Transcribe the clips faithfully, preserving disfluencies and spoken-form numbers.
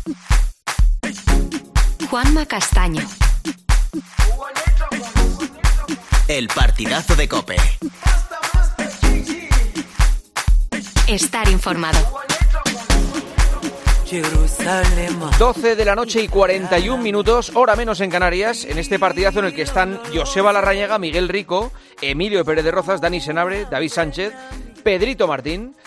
Juanma Castaño. El partidazo de COPE. Estar informado. doce de la noche y cuarenta y un minutos, hora menos en Canarias, en este partidazo en el que están Joseba Larrañaga, Miguel Rico, Emilio Pérez de Rozas, Dani Senabre, David Sánchez, Pedrito Martín,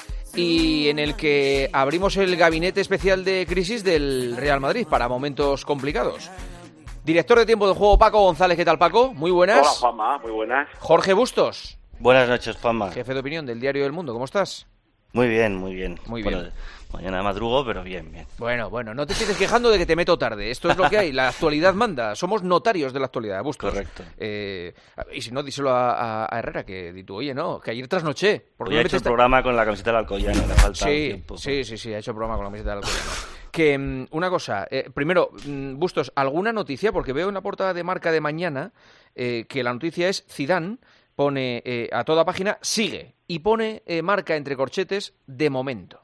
y en el que abrimos el gabinete especial de crisis del Real Madrid para momentos complicados. Director de Tiempo de Juego, Paco González. ¿Qué tal, Paco? Muy buenas. Hola, Juanma. Muy buenas. Jorge Bustos. Buenas noches, Juanma. Jefe de opinión del Diario del Mundo. ¿Cómo estás? Muy bien, muy bien. Muy bien. Bueno, mañana madrugo, pero bien, bien. Bueno, bueno, no te estés quejando de que te meto tarde. Esto es lo que hay. La actualidad manda. Somos notarios de la actualidad, Bustos. Correcto. Eh, y si no, díselo a, a, a Herrera, que di tú, oye, no, que ayer trasnoché. Hoy ha hecho el programa con la camiseta del Alcoyano, le falta sí, tiempo. Sí, sí, sí, ha hecho el programa con la camiseta del Alcoyano. Que, um, una cosa, eh, primero, um, Bustos, ¿alguna noticia? Porque veo en la portada de Marca de mañana eh, que la noticia es Zidane pone eh, a toda página, sigue, y pone eh, Marca entre corchetes, de momento.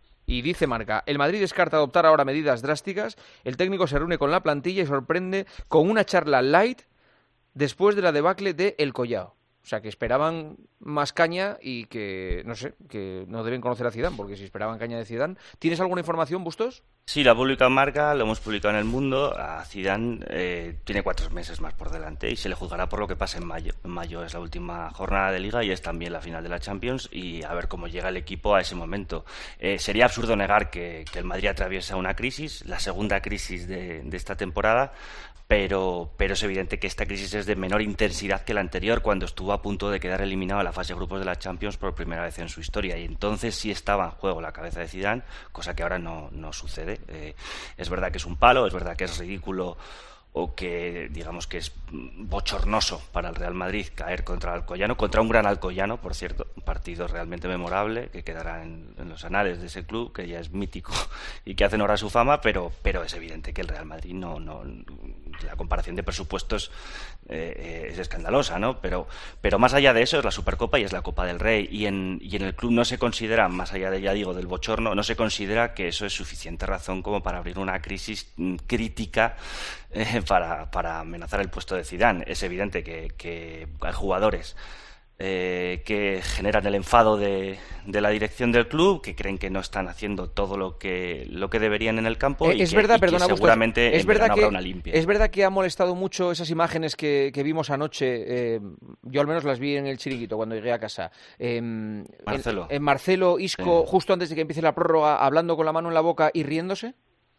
Y dice Marca, el Madrid descarta adoptar ahora medidas drásticas, el técnico se reúne con la plantilla y sorprende con una charla light después de la debacle de El Collao. O sea, que esperaban más caña y que, no sé, que no deben conocer a Zidane, porque si esperaban caña de Zidane... ¿Tienes alguna información, Bustos? Sí, la publica en Marca, lo hemos publicado en El Mundo. A Zidane eh, tiene cuatro meses más por delante y se le juzgará por lo que pase en mayo. En mayo es la última jornada de Liga y es también la final de la Champions, y a ver cómo llega el equipo a ese momento. Eh, sería absurdo negar que, que el Madrid atraviesa una crisis, la segunda crisis de, de esta temporada, Pero, pero es evidente que esta crisis es de menor intensidad que la anterior, cuando estuvo a punto de quedar eliminado en la fase de grupos de la Champions por primera vez en su historia, y entonces sí estaba en juego la cabeza de Zidane, cosa que ahora no, no sucede. Eh, es verdad que es un palo, es verdad que es ridículo o que digamos que es bochornoso para el Real Madrid caer contra el Alcoyano, contra un gran Alcoyano, por cierto, un partido realmente memorable que quedará en, en los anales de ese club, que ya es mítico y que hace honor a su fama, pero, pero es evidente que el Real Madrid no, no la comparación de presupuestos eh, es escandalosa, ¿no? Pero, pero más allá de eso es la Supercopa y es la Copa del Rey, y en, y en el club no se considera, más allá de, ya digo, del bochorno, no se considera que eso es suficiente razón como para abrir una crisis crítica eh, para, para amenazar el puesto de Zidane. Es evidente que, que hay jugadores eh, que generan el enfado de, de la dirección del club, que creen que no están haciendo todo lo que lo que deberían en el campo, eh, y, es que, verdad, y perdona, que seguramente Bustos, es en verdad verano que, habrá una limpia. Es verdad que ha molestado mucho esas imágenes que, que vimos anoche. Eh, yo al menos las vi en el chiringuito cuando llegué a casa. Eh, Marcelo. En, en Marcelo Isco, sí. Justo antes de que empiece la prórroga, hablando con la mano en la boca y riéndose.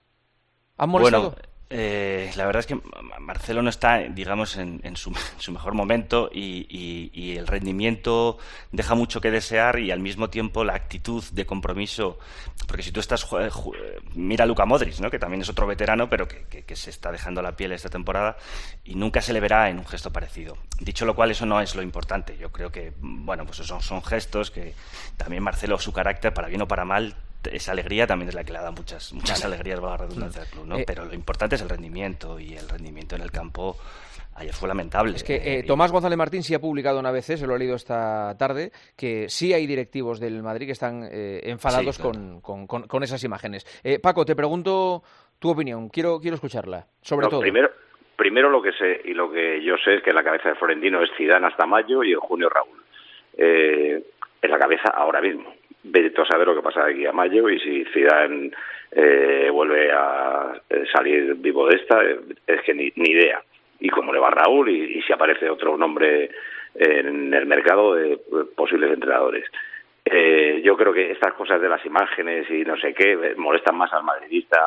¿Han molestado? Bueno, Eh, la verdad es que Marcelo no está, digamos, en, en, su, en su mejor momento, y, y, y el rendimiento deja mucho que desear, y al mismo tiempo la actitud de compromiso, porque si tú estás, mira a Luka Modric, ¿no?, que también es otro veterano, pero que, que, que se está dejando la piel esta temporada, y nunca se le verá en un gesto parecido. Dicho lo cual, eso no es lo importante. Yo creo que, bueno, pues son, son gestos que también Marcelo, su carácter, para bien o para mal, esa alegría también es la que le da muchas muchas vale. alegrías, va la redundancia, al club, ¿no? Eh, Pero lo importante es el rendimiento, y el rendimiento en el campo ayer fue lamentable. Es que eh, eh, Tomás González Martín sí ha publicado una vez, se lo he leído esta tarde, que sí hay directivos del Madrid que están eh, enfadados sí, claro. con, con, con, con esas imágenes. Eh, Paco, te pregunto tu opinión, quiero quiero escucharla, sobre no, todo. Primero, primero lo que sé y lo que yo sé es que la cabeza de Florentino es Zidane hasta mayo y en junio Raúl. Eh, es la cabeza ahora mismo. Vete a saber lo que pasa de aquí a mayo, y si Zidane eh, vuelve a salir vivo de esta, es que ni, ni idea. Y cómo le va a Raúl, y, y si aparece otro nombre en el mercado de posibles entrenadores. Eh, yo creo que estas cosas de las imágenes y no sé qué molestan más al madridista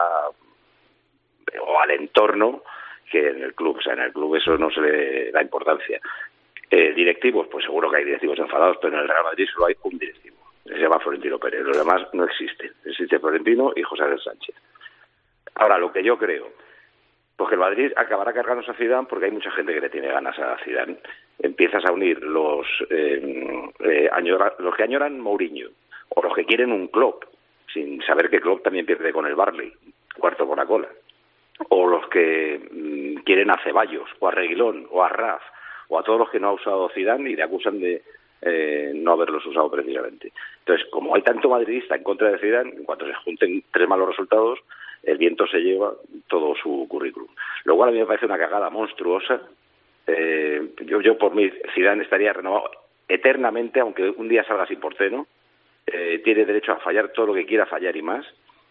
o al entorno que en el club. O sea, en el club eso no se le da importancia. Eh, directivos, pues seguro que hay directivos enfadados, pero en el Real Madrid solo hay un directivo. Se llama Florentino Pérez, los demás no existen. Existe Florentino y José Ángel Sánchez. Ahora, lo que yo creo, pues que el Madrid acabará cargándose a Zidane porque hay mucha gente que le tiene ganas a Zidane. Empiezas a unir los eh, eh, añora, los que añoran Mourinho, o los que quieren un Klopp, sin saber que Klopp también pierde con el Barley, cuarto por la cola, o los que mmm, quieren a Ceballos, o a Reguilón, o a Raf, o a todos los que no ha usado Zidane y le acusan de Eh, no haberlos usado precisamente. Entonces, como hay tanto madridista en contra de Zidane, en cuanto se junten tres malos resultados, el viento se lleva todo su currículum. Lo cual a mí me parece una cagada monstruosa. Eh, yo, yo por mí, Zidane estaría renovado eternamente, aunque un día salga sin portero. Eh, tiene derecho a fallar todo lo que quiera fallar y más.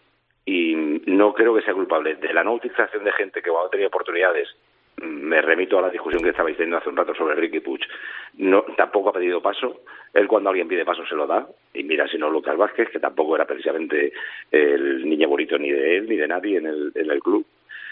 Y no creo que sea culpable de la no utilización de gente que cuando ha tenido oportunidades, me remito a la discusión que estabais teniendo hace un rato sobre Riqui Puig, no, tampoco ha pedido paso. Él cuando alguien pide paso se lo da, y mira si no Lucas Vázquez, que tampoco era precisamente el niño bonito ni de él ni de nadie en el, en el club.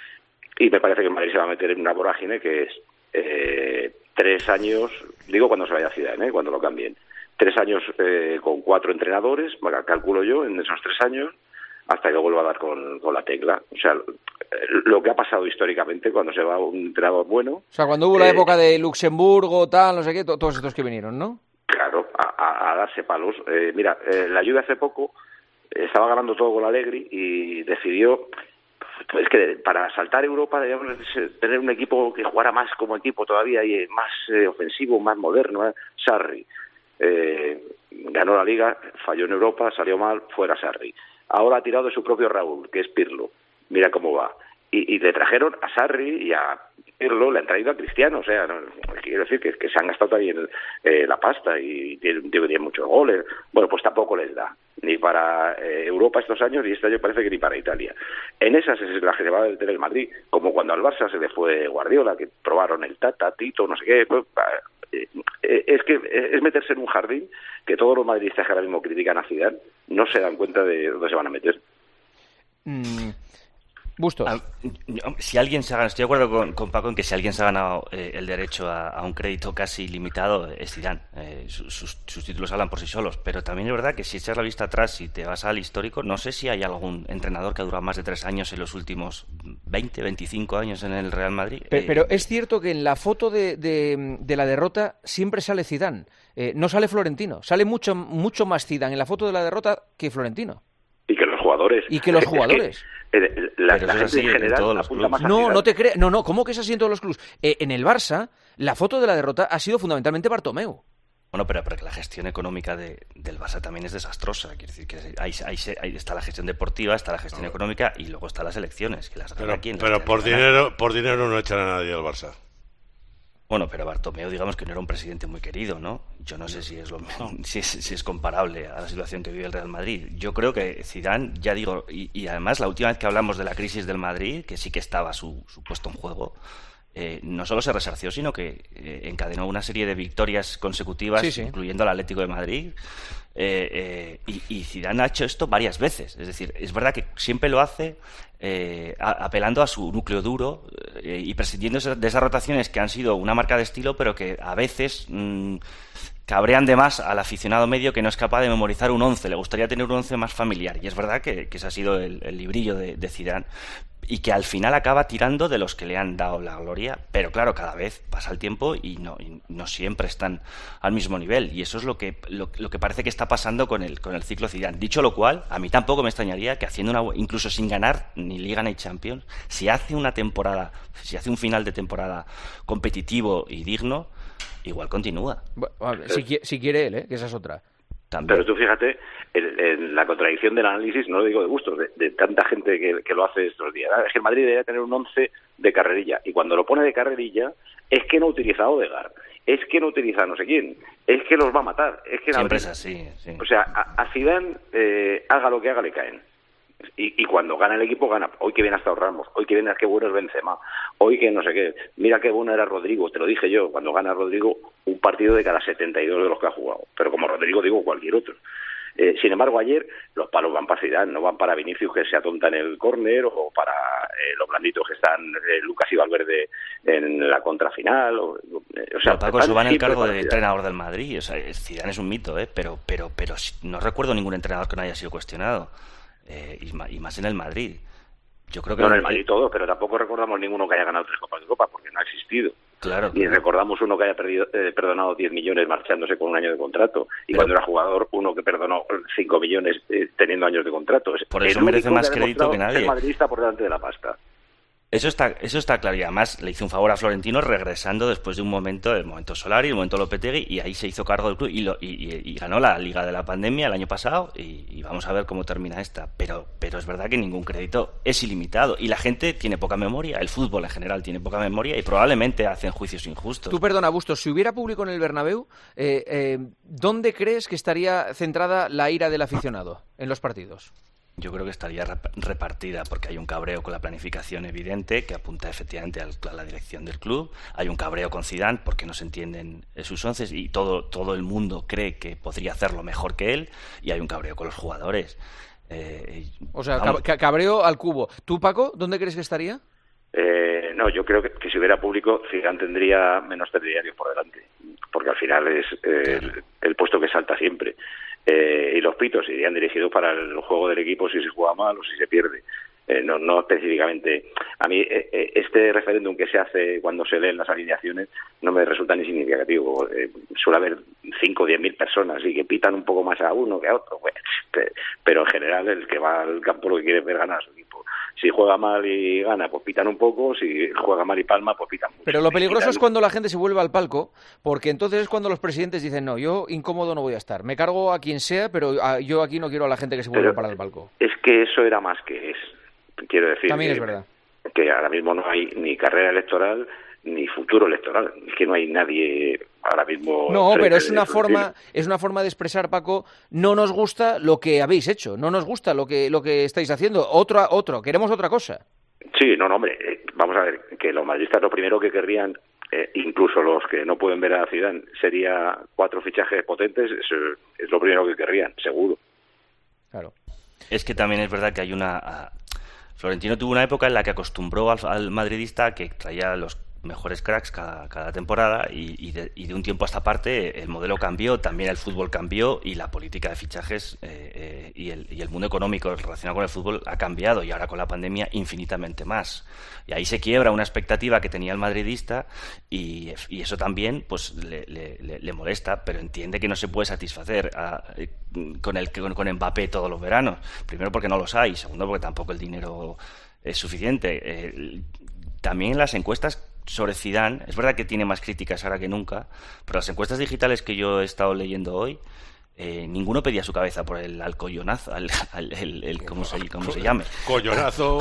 Y me parece que Madrid se va a meter en una vorágine que es eh, tres años, digo cuando se vaya a Zidane, ¿eh? Cuando lo cambien, tres años eh, con cuatro entrenadores, calculo yo, en esos tres años, hasta que vuelva a dar con, con la tecla. O sea, lo que ha pasado históricamente cuando se va un entrenador bueno... O sea, cuando hubo la eh, época de Luxemburgo, tal, no sé qué, to- todos estos que vinieron, ¿no? Claro, a, a, a darse palos. Eh, mira, eh, la Juve hace poco eh, estaba ganando todo con Allegri y decidió... Es que para saltar Europa debíamos tener un equipo que jugara más como equipo todavía y más eh, ofensivo, más moderno. ¿eh? Sarri eh, ganó la Liga, falló en Europa, salió mal, fuera Sarri. Ahora ha tirado de su propio Raúl, que es Pirlo. Mira cómo va. Y, y le trajeron a Sarri y a Pirlo, le han traído a Cristiano. O sea, no, quiero decir que, que se han gastado también eh, la pasta y tienen, tienen muchos goles. Bueno, pues tampoco les da. Ni para eh, Europa estos años, y este año parece que ni para Italia. En esas es la que se va a detener el Madrid. Como cuando al Barça se le fue Guardiola, que probaron el Tata, Tito, no sé qué. Pues, eh, eh, es que es meterse en un jardín que todos los madridistas que ahora mismo critican a Zidane no se dan cuenta de dónde se van a meter. Mm. Bustos. Ah, si alguien se ha ganado, estoy de acuerdo con, con Paco en que si alguien se ha ganado eh, el derecho a, a un crédito casi ilimitado es Zidane. Eh, sus, sus títulos hablan por sí solos, pero también es verdad que si echas la vista atrás y te vas al histórico, no sé si hay algún entrenador que ha durado más de tres años en los últimos veinte, veinticinco años en el Real Madrid. Pero, eh, pero es cierto que en la foto de, de, de la derrota siempre sale Zidane, eh, no sale Florentino, sale mucho, mucho más Zidane en la foto de la derrota que Florentino. Y que los jugadores. Y que los jugadores. Es que, la, la gente en general apunta más a No, Zidane. no te creas. No, no, ¿cómo que es así en todos los clubes? Eh, en el Barça, la foto de la derrota ha sido fundamentalmente Bartomeu. Bueno, pero, pero que la gestión económica de, del Barça también es desastrosa. Quiero decir que ahí, ahí, ahí está la gestión deportiva, está la gestión no. económica y luego están las elecciones. Que las pero aquí pero por dinero, por dinero no echan a nadie al Barça. Bueno, pero Bartomeu, digamos que no era un presidente muy querido, ¿no? Yo no sé si es lo no. si, es, si es comparable a la situación que vive el Real Madrid. Yo creo que Zidane, ya digo, y, y además la última vez que hablamos de la crisis del Madrid, que sí que estaba su, su puesto en juego, eh, no solo se resarció, sino que eh, encadenó una serie de victorias consecutivas, sí, sí. incluyendo al Atlético de Madrid. Eh, eh, y, y Zidane ha hecho esto varias veces. Es decir, es verdad que siempre lo hace eh, a, apelando a su núcleo duro eh, y prescindiendo de esas rotaciones que han sido una marca de estilo, pero que a veces mmm, cabrean de más al aficionado medio que no es capaz de memorizar un once. Le gustaría tener un once más familiar. Y es verdad que, que ese ha sido el, el librillo de, de Zidane. Y que al final acaba tirando de los que le han dado la gloria, pero claro, cada vez pasa el tiempo y no, y no siempre están al mismo nivel, y eso es lo que lo, lo que parece que está pasando con el con el ciclo Zidane. Dicho lo cual, a mí tampoco me extrañaría que haciendo una, incluso sin ganar ni Liga ni Champions, si hace una temporada, si hace un final de temporada competitivo y digno, igual continúa. Bueno, si, si quiere él, ¿eh? Que esa es otra. También. Pero tú fíjate en, en la contradicción del análisis, no lo digo de gusto, de, de tanta gente que, que lo hace estos días. Es que el Madrid debería tener un once de carrerilla, y cuando lo pone de carrerilla es que no utiliza a Odegaard, es que no utiliza a no sé quién, es que los va a matar. Es que siempre es así, sí. O sea, a, a Zidane, eh, haga lo que haga, le caen. Y, y cuando gana el equipo, gana. Hoy que viene ha estado Ramos, hoy que viene qué bueno es Benzema, hoy que no sé qué. Mira qué bueno era Rodrigo, te lo dije yo, cuando gana Rodrigo, un partido de cada setenta y dos de los que ha jugado. Pero como Rodrigo digo cualquier otro. Eh, sin embargo, ayer los palos van para Zidane, no van para Vinicius que se atonta en el córner, o para eh, los blanditos que están eh, Lucas y Valverde en la contrafinal. O, eh, o sea, Paco, eso va en el cargo de entrenador del Madrid. O sea, Zidane es un mito, ¿eh? pero, pero, pero no recuerdo ningún entrenador que no haya sido cuestionado. Eh, y más en el Madrid. Yo creo que no, en el Madrid todo, pero tampoco recordamos ninguno que haya ganado tres Copas de Europa, porque no ha existido. Claro. Ni recordamos uno que haya perdido, eh, perdonado diez millones marchándose con un año de contrato. Y pero, cuando era jugador, uno que perdonó cinco millones eh, teniendo años de contrato. Por eso merece más crédito que nadie. El madridista por delante de la pasta. Eso está, eso está claro, y además le hizo un favor a Florentino regresando después de un momento, el momento Solari, el momento Lopetegui, y ahí se hizo cargo del club y, lo, y, y, y ganó la Liga de la Pandemia el año pasado, y, y vamos a ver cómo termina esta. Pero, pero es verdad que ningún crédito es ilimitado, y la gente tiene poca memoria, el fútbol en general tiene poca memoria, y probablemente hacen juicios injustos. Tú, perdona, Bustos, si hubiera público en el Bernabéu, eh, eh, ¿dónde crees que estaría centrada la ira del aficionado en los partidos? Yo creo que estaría repartida, porque hay un cabreo con la planificación evidente que apunta efectivamente a la dirección del club. Hay un cabreo con Zidane porque no se entienden sus once y todo, todo el mundo cree que podría hacerlo mejor que él. Y hay un cabreo con los jugadores. Eh, o sea, vamos. cabreo al cubo. ¿Tú, Paco, dónde crees que estaría? Eh, no, yo creo que, que si hubiera público, Zidane tendría menos telediarios por delante, porque al final es eh, claro. el, el puesto que salta siempre. Eh, y los pitos irían dirigidos para el juego del equipo si se juega mal o si se pierde. Eh, no, no específicamente. A mí eh, este referéndum que se hace cuando se leen las alineaciones no me resulta ni significativo. Eh, suele haber cinco o diez mil personas y que pitan un poco más a uno que a otro. Bueno, pero en general el que va al campo lo que quiere es ver ganar a su equipo. Si juega mal y gana, pues pitan un poco. Si juega mal y palma, pues pitan mucho. Pero lo peligroso es cuando la gente se vuelve al palco, porque entonces es cuando los presidentes dicen, no, yo incómodo no voy a estar. Me cargo a quien sea, pero yo aquí no quiero a la gente que se vuelva pero para el palco. Es que eso era más que es. Quiero decir También que, es verdad. que ahora mismo no hay ni carrera electoral ni futuro electoral. Es que no hay nadie ahora mismo. No, pero es una forma, es una forma de expresar, Paco, no nos gusta lo que habéis hecho, no nos gusta lo que lo que estáis haciendo, otro, otro, queremos otra cosa. Sí, no, no, hombre, eh, vamos a ver, que los madridistas lo primero que querrían, eh, incluso los que no pueden ver a Zidane, sería cuatro fichajes potentes, eso es lo primero que querrían, seguro. Claro. Es que también es verdad que hay una... Florentino tuvo una época en la que acostumbró al, al madridista a que traía los mejores cracks cada, cada temporada y, y, de, y de un tiempo a esta parte el modelo cambió, también el fútbol cambió y la política de fichajes eh, eh, y, el, y el mundo económico relacionado con el fútbol ha cambiado y ahora con la pandemia infinitamente más. Y ahí se quiebra una expectativa que tenía el madridista y, y eso también pues le, le, le molesta, pero entiende que no se puede satisfacer a, con, el, con, con Mbappé todos los veranos. Primero porque no los hay, segundo porque tampoco el dinero es suficiente. Eh, también las encuestas sobre Zidane, es verdad que tiene más críticas ahora que nunca, pero las encuestas digitales que yo he estado leyendo hoy, eh, ninguno pedía su cabeza por el alcollonazo, al, al, el, el, ¿cómo, se, ¿cómo se llame? Collonazo.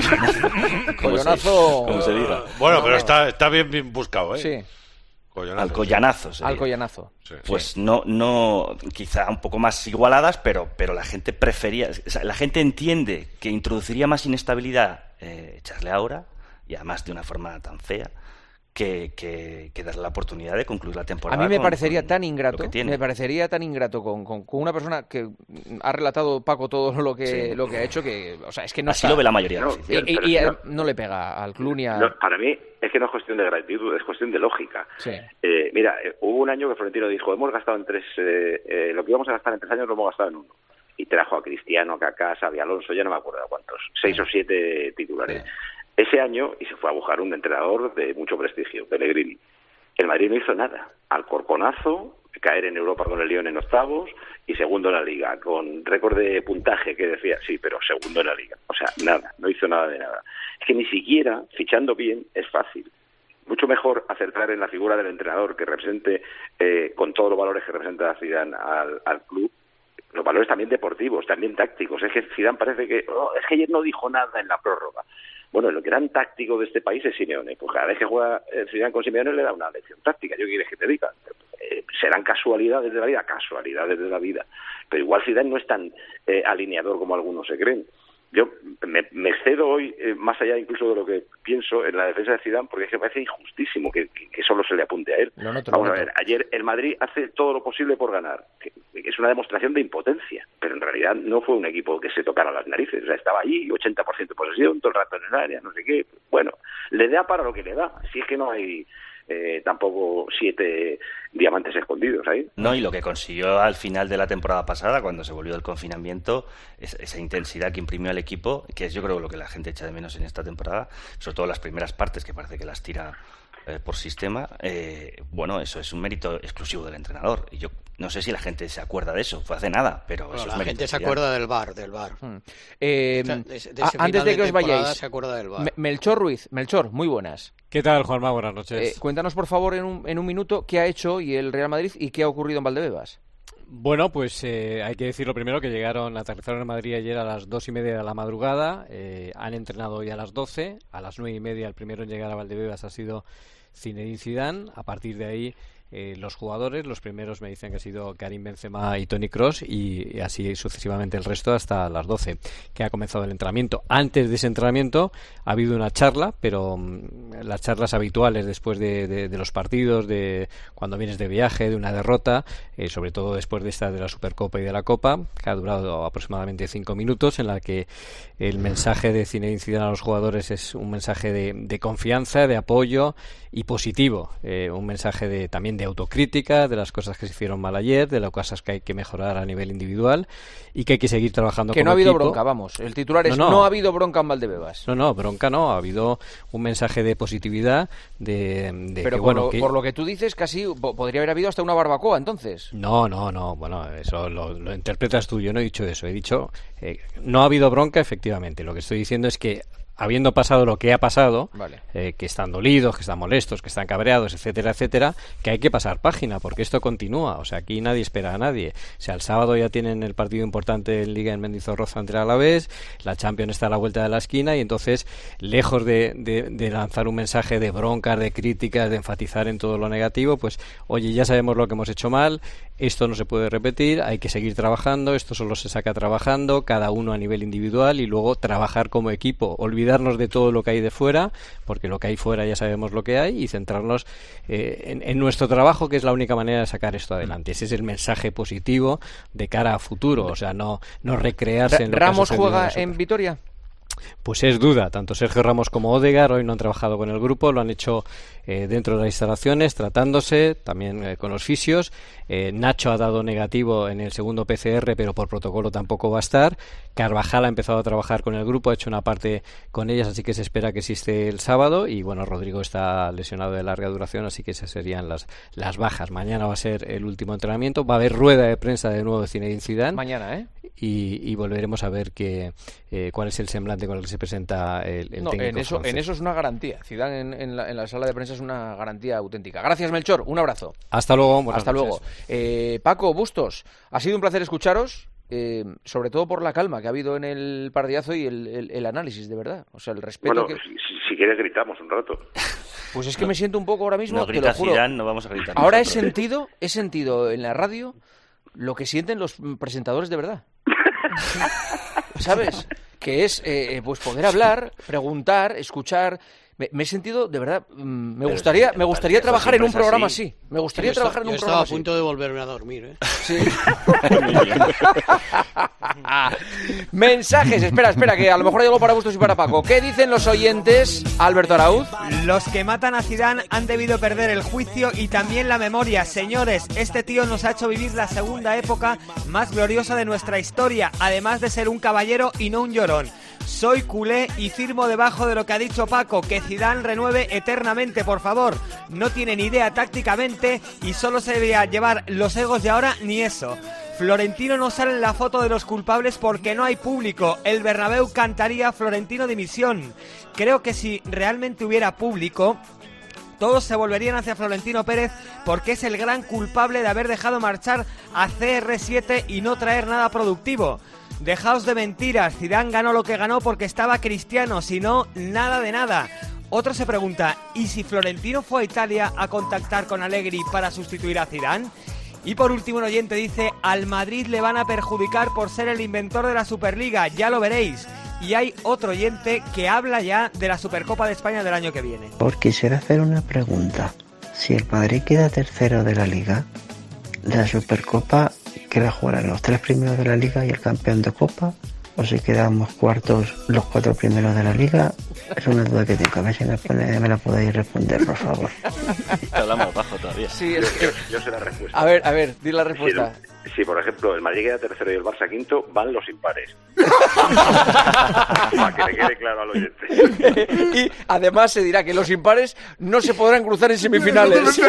Collonazo. ¿Cómo se diga? Bueno, pero está, está bien, bien buscado, ¿eh? Sí. Collonazo, Alcoyanazo. Sí. Alcoyanazo. Sí. Pues sí. no, no, quizá un poco más igualadas, pero, pero la gente prefería, o sea, la gente entiende que introduciría más inestabilidad eh, echarle ahora, y además de una forma tan fea, que, que, que darle la oportunidad de concluir la temporada. A mí me con, parecería con tan ingrato, me parecería tan ingrato con, con, con una persona que ha relatado, Paco, todo lo que sí. lo que ha hecho, que, o sea, es que no Así está... lo ve la mayoría. No, de y, y, y no, no le pega al club ni a... No, para mí es que no es cuestión de gratitud, es cuestión de lógica. Sí. Eh, mira, eh, hubo un año que Florentino dijo, hemos gastado en tres, eh, eh, lo que íbamos a gastar en tres años lo hemos gastado en uno. Y trajo a Cristiano, a Kaká, a Xabi Alonso, ya no me acuerdo de cuántos, seis sí. o siete titulares. Sí. Ese año, y se fue a buscar un entrenador de mucho prestigio, Pellegrini. El Madrid no hizo nada. Alcorconazo, caer en Europa con el Lyon en octavos y segundo en la Liga, con récord de puntaje que decía, sí, pero segundo en la Liga. O sea, nada, no hizo nada de nada. Es que ni siquiera, fichando bien, es fácil. Mucho mejor acertar en la figura del entrenador que represente, eh, con todos los valores que representa Zidane al, al club, los valores también deportivos, también tácticos. Es que Zidane parece que, oh, es que ayer no dijo nada en la prórroga. Bueno, el gran táctico de este país es Simeone. Pues cada vez que juega Zidane con Simeone le da una lección táctica. ¿Yo qué quieres que te diga? Eh, serán casualidades de la vida, casualidades de la vida. Pero igual Zidane no es tan eh, alineador como algunos se creen. Yo me, me excedo hoy, eh, más allá incluso de lo que pienso, en la defensa de Zidane, porque es que me parece injustísimo que, que, que solo se le apunte a él. No, no te Vamos a ver, ayer el Madrid hace todo lo posible por ganar, que, que es una demostración de impotencia, pero en realidad no fue un equipo que se tocara las narices. O sea, estaba allí, ochenta por ciento de posesión, todo el rato en el área, no sé qué. Bueno, le da para lo que le da, si es que no hay... Eh, tampoco siete diamantes escondidos ahí. No, y lo que consiguió al final de la temporada pasada, cuando se volvió el confinamiento, es, esa intensidad que imprimió al equipo, que es yo creo lo que la gente echa de menos en esta temporada, sobre todo las primeras partes, que parece que las tira eh, por sistema, eh, bueno, eso es un mérito exclusivo del entrenador. Y yo no sé si la gente se acuerda de eso, fue hace nada, pero bueno, eso es la gente se acuerda del V A R, del V A R. Hmm. Eh, o sea, de, de ese antes de que os vayáis, se acuerda del V A R. Melchor Ruiz, Melchor, muy buenas. ¿Qué tal, Juanma? Buenas noches. Eh, cuéntanos, por favor, en un, en un minuto, qué ha hecho hoy el Real Madrid y qué ha ocurrido en Valdebebas. Bueno, pues eh, hay que decirlo primero que llegaron, aterrizaron en Madrid ayer a las dos y media de la madrugada, eh, han entrenado hoy a las doce, a las nueve y media el primero en llegar a Valdebebas ha sido Zinedine Zidane. A partir de ahí eh, los jugadores, los primeros me dicen que ha sido Karim Benzema y Toni Kroos y, y así sucesivamente el resto hasta las doce que ha comenzado el entrenamiento. Antes de ese entrenamiento ha habido una charla, pero um, las charlas habituales después de, de, de los partidos, de cuando vienes de viaje, de una derrota, eh, sobre todo después de esta de la Supercopa y de la Copa, que ha durado aproximadamente cinco minutos, en la que el mensaje de Zinedine Zidane a los jugadores es un mensaje de, de confianza, de apoyo y positivo, eh, un mensaje de también de autocrítica, de las cosas que se hicieron mal ayer, de las cosas que hay que mejorar a nivel individual y que hay que seguir trabajando que como no ha habido equipo. Bronca, vamos, el titular es no, no. no ha habido bronca en Valdebebas. No, no, bronca no, ha habido un mensaje de positividad, de, de pero que, por, bueno, lo, que... por lo que tú dices, casi po- podría haber habido hasta una barbacoa, entonces. No, no, no, bueno, eso lo, lo interpretas tú, yo no he dicho eso, he dicho, eh, no ha habido bronca, efectivamente, lo que estoy diciendo es que habiendo pasado lo que ha pasado, vale. eh, que están dolidos, que están molestos, que están cabreados, etcétera, etcétera, que hay que pasar página, porque esto continúa, o sea, aquí nadie espera a nadie. O sea, el sábado ya tienen el partido importante en Liga en Mendizorroza ante el Alavés, la Champions está a la vuelta de la esquina y entonces, lejos de, de, de lanzar un mensaje de broncas, de críticas, de enfatizar en todo lo negativo, pues, oye, ya sabemos lo que hemos hecho mal, esto no se puede repetir, hay que seguir trabajando, esto solo se saca trabajando, cada uno a nivel individual y luego trabajar como equipo, olvidarnos de todo lo que hay de fuera, porque lo que hay fuera ya sabemos lo que hay y centrarnos eh, en, en nuestro trabajo, que es la única manera de sacar esto adelante. Ese es el mensaje positivo de cara a futuro, o sea, no, no recrearse en lo ¿Ramos que ha sucedido juega nosotros. en Vitoria? Pues es duda, tanto Sergio Ramos como Odegaard hoy no han trabajado con el grupo, lo han hecho eh, dentro de las instalaciones, tratándose, también eh, con los fisios. Eh, Nacho ha dado negativo en el segundo P C R, pero por protocolo tampoco va a estar. Carvajal ha empezado a trabajar con el grupo, ha hecho una parte con ellas, así que se espera que existe el sábado. Y bueno, Rodrigo está lesionado de larga duración, así que esas serían las, las bajas. Mañana va a ser el último entrenamiento, va a haber rueda de prensa de nuevo de Zinedine Zidane. Mañana, ¿eh? Y, y volveremos a ver que, eh, cuál es el semblante con el que se presenta el, el no, técnico en eso, francés. en eso es una garantía. Zidane en, en, la, en la sala de prensa es una garantía auténtica. Gracias, Melchor. Un abrazo. Hasta luego. Buenas Hasta noches. luego. Eh, Paco, Bustos, ha sido un placer escucharos, eh, sobre todo por la calma que ha habido en el partidazo y el, el, el análisis, de verdad. O sea, el respeto Bueno, que... si, si quieres gritamos un rato. Pues es que me siento un poco ahora mismo, No te lo grita juro. Zidane, no vamos a gritar Ahora he nosotros. sentido, he sentido en la radio lo que sienten los presentadores de verdad. ¿Sabes? Que es eh, pues poder hablar, preguntar, escuchar. Me, me he sentido, de verdad, mm, me Pero gustaría, sí, me gustaría eso trabajar en un siempre es programa así. así. Me gustaría Yo trabajar estaba, en un yo estaba programa a así. punto de volverme a dormir, ¿eh? Sí. Mensajes, espera, espera, que a lo mejor hay algo para Bustos y para Paco. ¿Qué dicen los oyentes, Alberto Arauz? Los que matan a Zidane han debido perder el juicio y también la memoria. Señores, este tío nos ha hecho vivir la segunda época más gloriosa de nuestra historia, además de ser un caballero y no un llorón. Soy culé y firmo debajo de lo que ha dicho Paco, que Zidane renueve eternamente, por favor. No tiene ni idea tácticamente y solo se debería llevar los egos de ahora ni eso. Florentino no sale en la foto de los culpables porque no hay público. El Bernabéu cantaría Florentino dimisión. Creo que si realmente hubiera público, todos se volverían hacia Florentino Pérez porque es el gran culpable de haber dejado marchar a C R siete y no traer nada productivo. Dejaos de mentiras, Zidane ganó lo que ganó porque estaba Cristiano, si no, nada de nada. Otro se pregunta, ¿y si Florentino fue a Italia a contactar con Allegri para sustituir a Zidane? Y por último un oyente dice, al Madrid le van a perjudicar por ser el inventor de la Superliga, ya lo veréis. Y hay otro oyente que habla ya de la Supercopa de España del año que viene. Por quisiera hacer una pregunta. Si el Madrid queda tercero de la Liga, la Supercopa, ¿qué la jugarán los tres primeros de la Liga y el campeón de Copa? o si quedamos cuartos los cuatro primeros de la liga, es una duda que tengo. A ver si me, pone, me la podéis responder, por favor. Hablamos bajo todavía. Sí, es que... yo, yo sé la respuesta. A ver, a ver, di la respuesta. Si, si, por ejemplo, el Madrid queda tercero y el Barça quinto, van los impares. Para que le quede claro al oyente. Y además se dirá que los impares no se podrán cruzar en semifinales.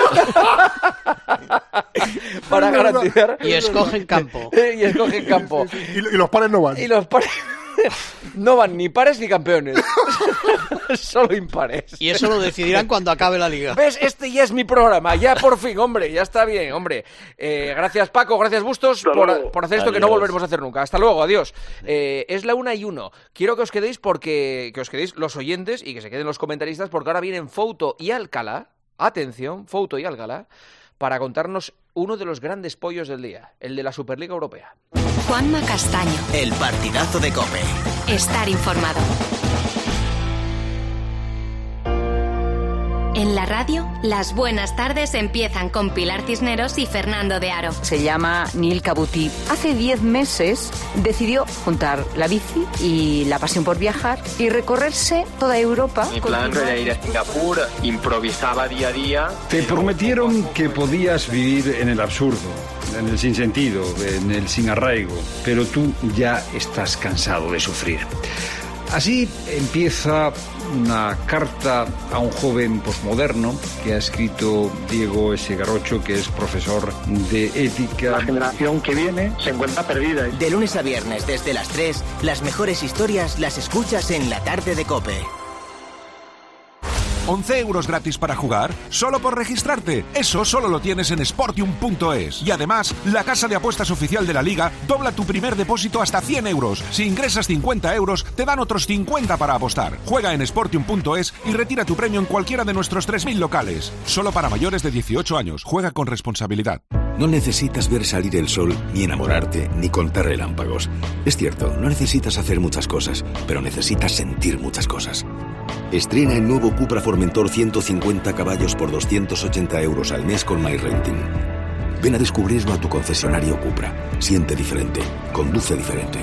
Para garantizar... Y escogen campo. Y escogen campo. Y, y los pares no van. Y los pares... No van ni pares ni campeones. Solo impares. Y eso lo decidirán cuando acabe la liga. ¿Ves? Este ya es mi programa. Ya por fin, hombre. Ya está bien, hombre. Eh, gracias, Paco. Gracias, Bustos, por, por hacer esto. Adiós. Que no volveremos a hacer nunca. Hasta luego. Adiós. Eh, es la una y uno. Quiero que os quedéis porque... Que os quedéis los oyentes y que se queden los comentaristas porque ahora vienen Fouto y Alcalá. Atención, Fouto y Alcalá. Para contarnos uno de los grandes pollos del día. El de la Superliga Europea. Juanma Castaño. El partidazo de COPE. Estar informado. En la radio, las buenas tardes empiezan con Pilar Cisneros y Fernando de Aro. Se llama Neil Cabuti. Hace diez meses decidió juntar la bici y la pasión por viajar y recorrerse toda Europa. Mi plan era ir a Singapur, improvisaba día a día. Te prometieron que podías vivir en el absurdo, en el sinsentido, en el sin arraigo, pero tú ya estás cansado de sufrir. Así empieza una carta a un joven posmoderno que ha escrito Diego S. Garocho, que es profesor de ética. La generación que viene se encuentra perdida. De lunes a viernes desde las tres, las mejores historias las escuchas en la tarde de COPE. once euros gratis para jugar, solo por registrarte. Eso solo lo tienes en Sportium punto es. Y además, la casa de apuestas oficial de la Liga dobla tu primer depósito hasta cien euros. Si ingresas cincuenta euros, te dan otros cincuenta para apostar. Juega en Sportium punto es y retira tu premio en cualquiera de nuestros tres mil locales. Solo para mayores de dieciocho años. Juega con responsabilidad. No necesitas ver salir el sol, ni enamorarte, ni contar relámpagos. Es cierto, no necesitas hacer muchas cosas, pero necesitas sentir muchas cosas. Estrena el nuevo Cupra Formentor ciento cincuenta caballos por doscientos ochenta euros al mes con MyRenting. Ven a descubrirlo a tu concesionario Cupra. Siente diferente. Conduce diferente.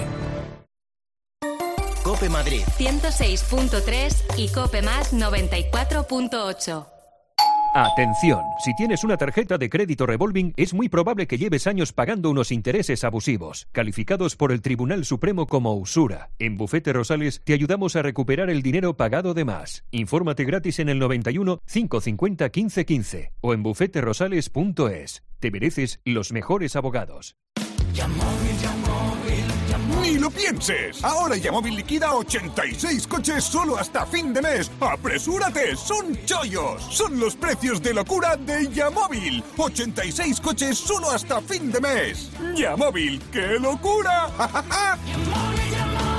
COPE Madrid ciento seis punto tres y COPE Más noventa y cuatro punto ocho. Atención, si tienes una tarjeta de crédito revolving, es muy probable que lleves años pagando unos intereses abusivos, calificados por el Tribunal Supremo como usura. En Bufete Rosales te ayudamos a recuperar el dinero pagado de más. Infórmate gratis en el noventa y uno, cinco cincuenta, quince quince o en bufete rosales punto es. Te mereces los mejores abogados. Yamóvil, Yamóvil, Yamóvil. ¡Ni lo pienses! Ahora Yamóvil liquida ochenta y seis coches solo hasta fin de mes. ¡Apresúrate! ¡Son chollos! Son los precios de locura de Yamóvil. ochenta y seis coches solo hasta fin de mes. Yamóvil, ¡qué locura! Yamóvil, Yamóvil.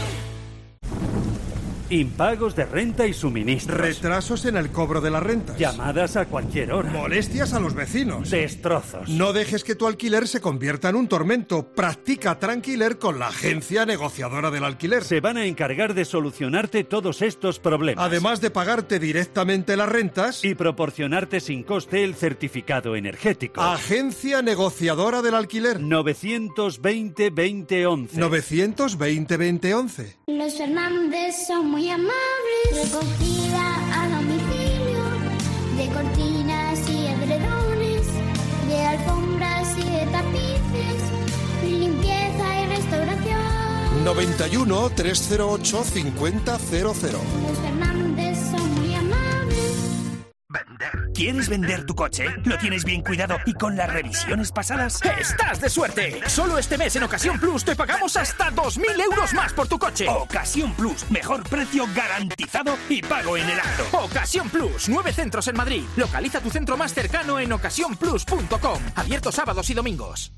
Impagos de renta y suministros. Retrasos en el cobro de las rentas. Llamadas a cualquier hora. Molestias a los vecinos. Destrozos. No dejes que tu alquiler se convierta en un tormento. Practica Tranquiler con la agencia negociadora del alquiler. Se van a encargar de solucionarte todos estos problemas. Además de pagarte directamente las rentas y proporcionarte sin coste el certificado energético. Agencia negociadora del alquiler. novecientos veinte, veinte once. novecientos veinte, veinte once. Los Fernández son muy amables. Recogida a domicilio de cortinas y edredones, de alfombras y de tapices, limpieza y restauración. noventa y uno, trescientos ocho, cincuenta cero cero. Los Fernández son muy amables. Vender. ¿Quieres vender tu coche? ¿Lo tienes bien cuidado y con las revisiones pasadas? ¡Estás de suerte! Solo este mes en Ocasión Plus te pagamos hasta dos mil euros más por tu coche. Ocasión Plus. Mejor precio garantizado y pago en el acto. Ocasión Plus. Nueve centros en Madrid. Localiza tu centro más cercano en ocasión plus punto com. Abierto sábados y domingos.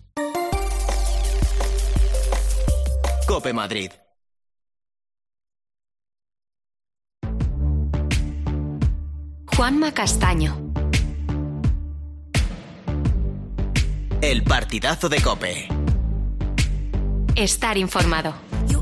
COPE Madrid. Juanma Castaño. El partidazo de COPE. Estar informado.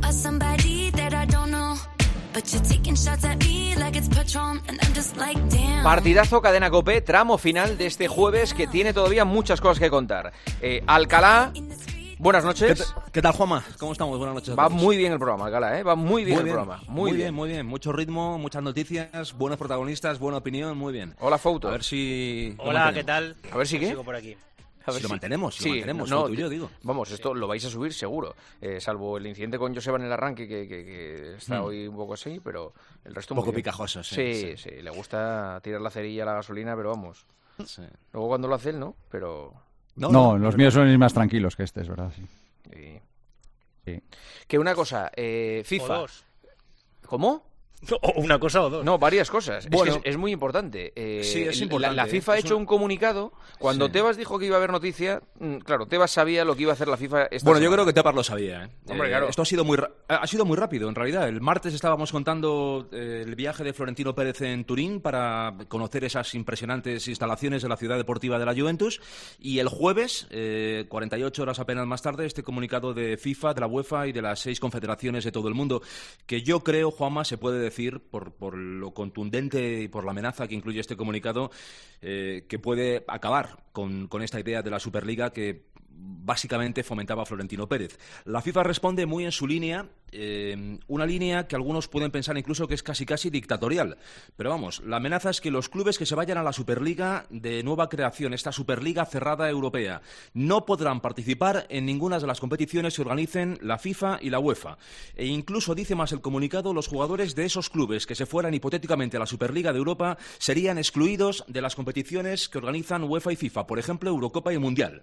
Partidazo Cadena COPE, tramo final de este jueves que tiene todavía muchas cosas que contar. Eh, Alcalá Buenas noches. ¿Qué, ¿Qué tal, Juanma? ¿Cómo estamos? Buenas noches a Va todos. muy bien el programa, Gala, ¿eh? Va muy bien Muy el bien, programa. Muy, muy bien. bien, muy bien. Mucho ritmo, muchas noticias, buenos protagonistas, buena opinión, muy bien. Hola, Fouto. A ver si... lo Hola, ¿qué mantenemos. tal? A ver si qué. Sigo por aquí. A ver Si lo mantenemos, si sí, lo mantenemos, no, Fouto y yo, digo. Vamos, esto lo vais a subir seguro. Eh, salvo el incidente con Joseba en el arranque, que, que, que está Mm. hoy un poco así, pero el resto Un poco muy bien. picajoso, sí, Sí, sí. sí, le gusta tirar la cerilla a la gasolina, pero vamos. Sí. Luego cuando lo hace él, ¿no? Pero... No, no, los míos son más tranquilos que este, es verdad. Sí. Sí. Sí. Que una cosa, eh, FIFA... O dos. ¿Cómo? O una cosa o dos. No, varias cosas. Bueno. es que es, es muy importante. Eh, Sí, es la- importante, La, FIFA ha es hecho una- un comunicado. Cuando Sí. Tebas dijo que iba a haber noticia, mm, claro, Tebas sabía lo que iba a hacer la FIFA esta Bueno, yo semana. creo que Tebas lo sabía. ¿eh? Hombre, Eh, claro. Esto ha sido muy ra- ha sido muy rápido, en realidad. El martes estábamos contando eh, el viaje de Florentino Pérez en Turín para conocer esas impresionantes instalaciones de la ciudad deportiva de la Juventus. Y el jueves, eh, cuarenta y ocho horas apenas más tarde, este comunicado de FIFA, de la UEFA y de las seis confederaciones de todo el mundo, que yo creo, Juanma, se puede decir, por, por lo contundente y por la amenaza que incluye este comunicado, eh, que puede acabar con, con esta idea de la Superliga que básicamente fomentaba Florentino Pérez. La FIFA responde muy en su línea, eh, una línea que algunos pueden pensar incluso que es casi casi dictatorial. Pero vamos, la amenaza es que los clubes que se vayan a la Superliga de nueva creación, esta Superliga cerrada europea, no podrán participar en ninguna de las competiciones que organicen la FIFA y la UEFA. E incluso, dice más el comunicado, los jugadores de esos clubes que se fueran hipotéticamente a la Superliga de Europa serían excluidos de las competiciones que organizan UEFA y FIFA, por ejemplo, Eurocopa y Mundial.